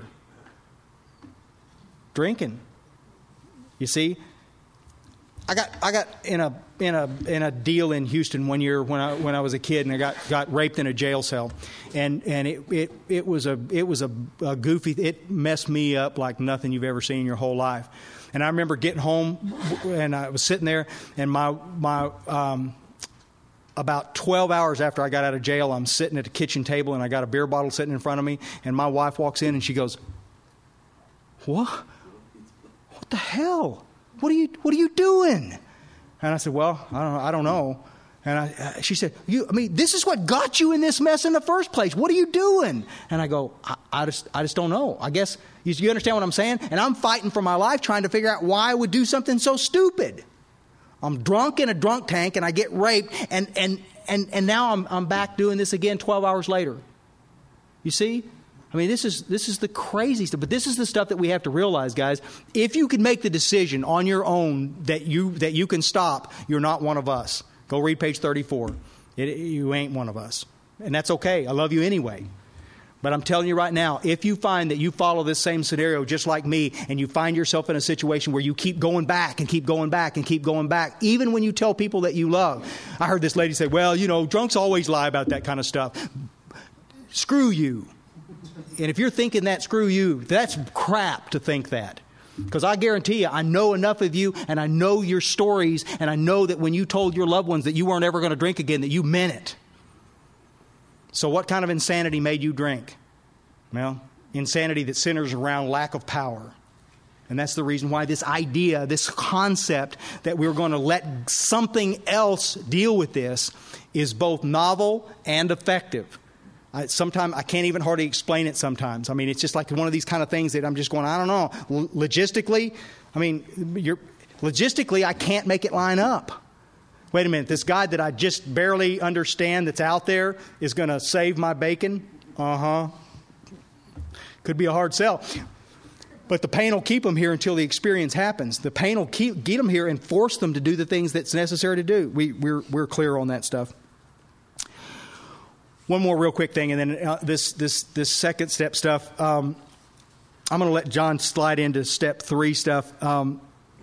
Drinking. You see? I got I got in a in a in a deal in Houston one year when I when I was a kid, and I got, got raped in a jail cell, and and it it, it was a it was a, a goofy it messed me up like nothing you've ever seen in your whole life. And I remember getting home, and I was sitting there, and my my um, about twelve hours after I got out of jail, I'm sitting at the kitchen table, and I got a beer bottle sitting in front of me, and my wife walks in, and she goes, "What? What the hell? What are you What are you doing?" And I said, "Well, I don't know. I don't know." And I, uh, she said, "You, I mean, this is what got you in this mess in the first place. What are you doing?" And I go, I, I just, I just don't know. I guess you, you understand what I'm saying? And I'm fighting for my life, trying to figure out why I would do something so stupid. I'm drunk in a drunk tank, and I get raped, and and and and now I'm I'm back doing this again twelve hours later. You see? I mean, this is this is the crazy stuff, but this is the stuff that we have to realize, guys. If you can make the decision on your own that you that you can stop, you're not one of us. Go read page thirty-four. It, you ain't one of us, and that's okay. I love you anyway. But I'm telling you right now, if you find that you follow this same scenario just like me, and you find yourself in a situation where you keep going back and keep going back and keep going back, even when you tell people that you love. I heard this lady say, "Well, you know, drunks always lie about that kind of stuff." Screw you. And if you're thinking that, screw you. That's crap to think that. Because I guarantee you, I know enough of you, and I know your stories, and I know that when you told your loved ones that you weren't ever going to drink again, that you meant it. So what kind of insanity made you drink? Well, insanity that centers around lack of power. And that's the reason why this idea, this concept that we're going to let something else deal with this is both novel and effective. I, sometimes I can't even hardly explain it sometimes. I mean, it's just like one of these kind of things that I'm just going, I don't know. L- logistically, I mean, you're, logistically, I can't make it line up. Wait a minute, this guy that I just barely understand that's out there is going to save my bacon? Uh-huh. Could be a hard sell. But the pain will keep them here until the experience happens. The pain will keep, get them here and force them to do the things that's necessary to do. We, we're, we're clear on that stuff. One more real quick thing, and then uh, this this this second step stuff. Um, I'm going to let John slide into step three stuff. Um,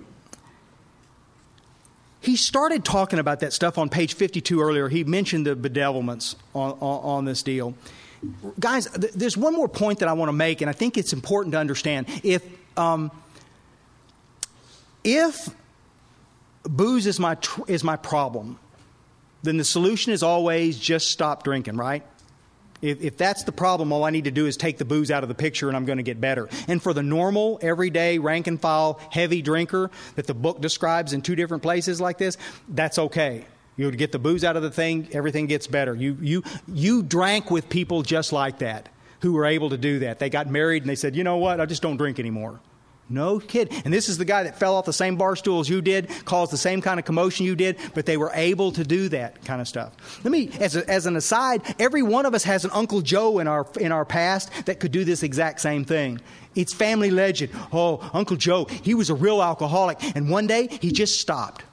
he started talking about that stuff on page fifty-two earlier. He mentioned the bedevilments on, on, on this deal. Guys, th- there's one more point that I want to make, and I think it's important to understand. If um, if booze is my tr- is my problem, then the solution is always just stop drinking, right? If, if that's the problem, all I need to do is take the booze out of the picture and I'm going to get better. And for the normal, everyday, rank and file, heavy drinker that the book describes in two different places like this, that's okay. You get the booze out of the thing, everything gets better. You you you drank with people just like that, who were able to do that. They got married and they said, you know what, I just don't drink anymore. No kid. And this is the guy that fell off the same bar stool as you did, caused the same kind of commotion you did, but they were able to do that kind of stuff. Let me, as a, as an aside, every one of us has an Uncle Joe in our in our past that could do this exact same thing. It's family legend. Oh, Uncle Joe, he was a real alcoholic, and one day he just stopped.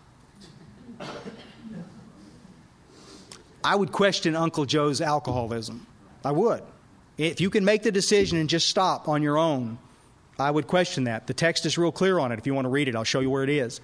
I would question Uncle Joe's alcoholism. I would. If you can make the decision and just stop on your own, I would question that. The text is real clear on it. If you want to read it, I'll show you where it is.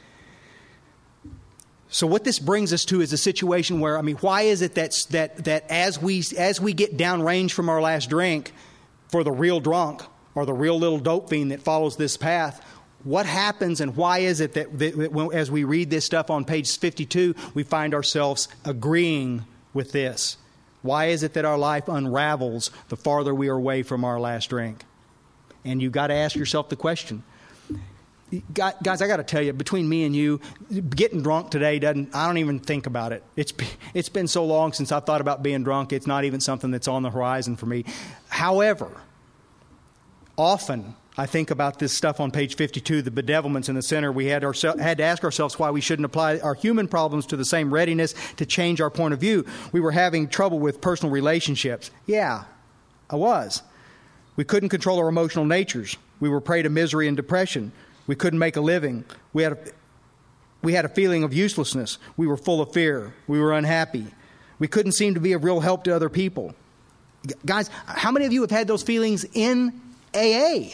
So what this brings us to is a situation where, I mean, why is it that that that as we as we get downrange from our last drink, for the real drunk or the real little dope fiend that follows this path, what happens and why is it that, that, that when, as we read this stuff on page fifty-two, we find ourselves agreeing with this? Why is it that our life unravels the farther we are away from our last drink? And you got to ask yourself the question. Guys, I got to tell you, between me and you, getting drunk today doesn't, I don't even think about it. It's, it's been so long since I thought about being drunk, it's not even something that's on the horizon for me. However, often I think about this stuff on page fifty-two, the bedevilments in the center. We had, ourse- had to ask ourselves why we shouldn't apply our human problems to the same readiness to change our point of view. We were having trouble with personal relationships. Yeah, I was. We couldn't control our emotional natures. We were prey to misery and depression. We couldn't make a living. We had a, we had a feeling of uselessness. We were full of fear. We were unhappy. We couldn't seem to be of real help to other people. Guys, how many of you have had those feelings in A A?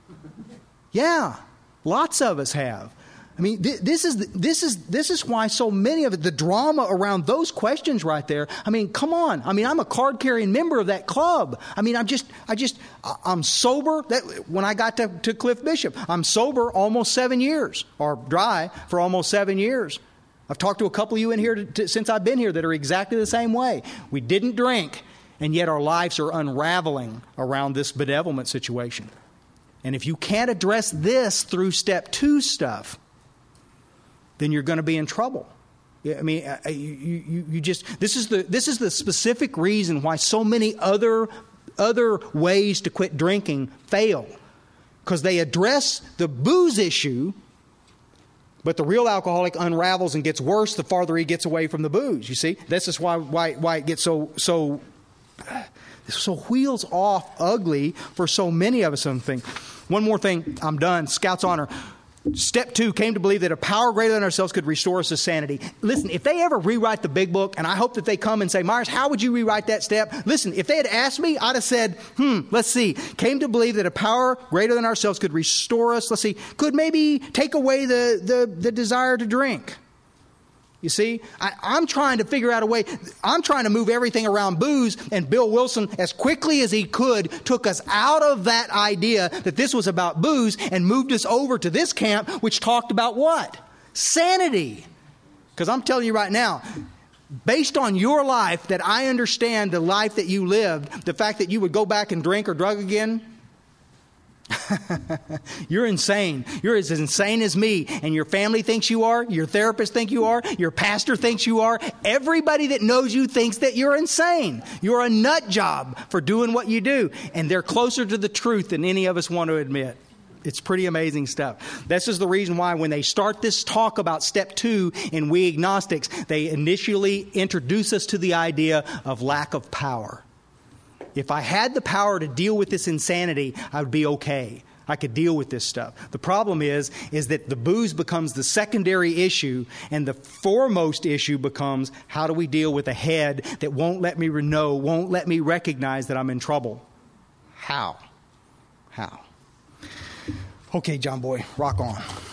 Yeah, lots of us have. I mean, th- this is this is this is why so many of it, the drama around those questions right there. I mean, come on. I mean, I'm a card-carrying member of that club. I mean, I'm just, I just, I'm sober. That when I got to, to Cliff Bishop, I'm sober almost seven years, or dry for almost seven years. I've talked to a couple of you in here to, to, since I've been here that are exactly the same way. We didn't drink, and yet our lives are unraveling around this bedevilment situation. And if you can't address this through step two stuff, then you're going to be in trouble. I mean, you, you, you just this is the this is the specific reason why so many other other ways to quit drinking fail, because they address the booze issue, but the real alcoholic unravels and gets worse the farther he gets away from the booze. You see, this is why why why it gets so so so wheels off ugly for so many of us. Something. One more thing, I'm done. Scout's honor. Step two, came to believe that a power greater than ourselves could restore us to sanity. Listen, if they ever rewrite the big book, and I hope that they come and say, Myers, how would you rewrite that step? Listen, if they had asked me, I'd have said, hmm, let's see. Came to believe that a power greater than ourselves could restore us. Let's see. Could maybe take away the, the, the desire to drink. You see, I, I'm trying to figure out a way. I'm trying to move everything around booze, and Bill Wilson, as quickly as he could, took us out of that idea that this was about booze and moved us over to this camp, which talked about what? Sanity. Because I'm telling you right now, based on your life, that I understand the life that you lived, the fact that you would go back and drink or drug again, you're insane. You're as insane as me, and your family thinks you are, your therapist thinks you are, your pastor thinks you are. Everybody that knows you thinks that you're insane. You're a nut job for doing what you do, and they're closer to the truth than any of us want to admit. It's pretty amazing stuff. This is the reason why when they start this talk about step two in We Agnostics, they initially introduce us to the idea of lack of power. If I had the power to deal with this insanity, I would be okay. I could deal with this stuff. The problem is, is that the booze becomes the secondary issue, and the foremost issue becomes, how do we deal with a head that won't let me know, won't let me recognize that I'm in trouble? How? How? Okay, John Boy, rock on.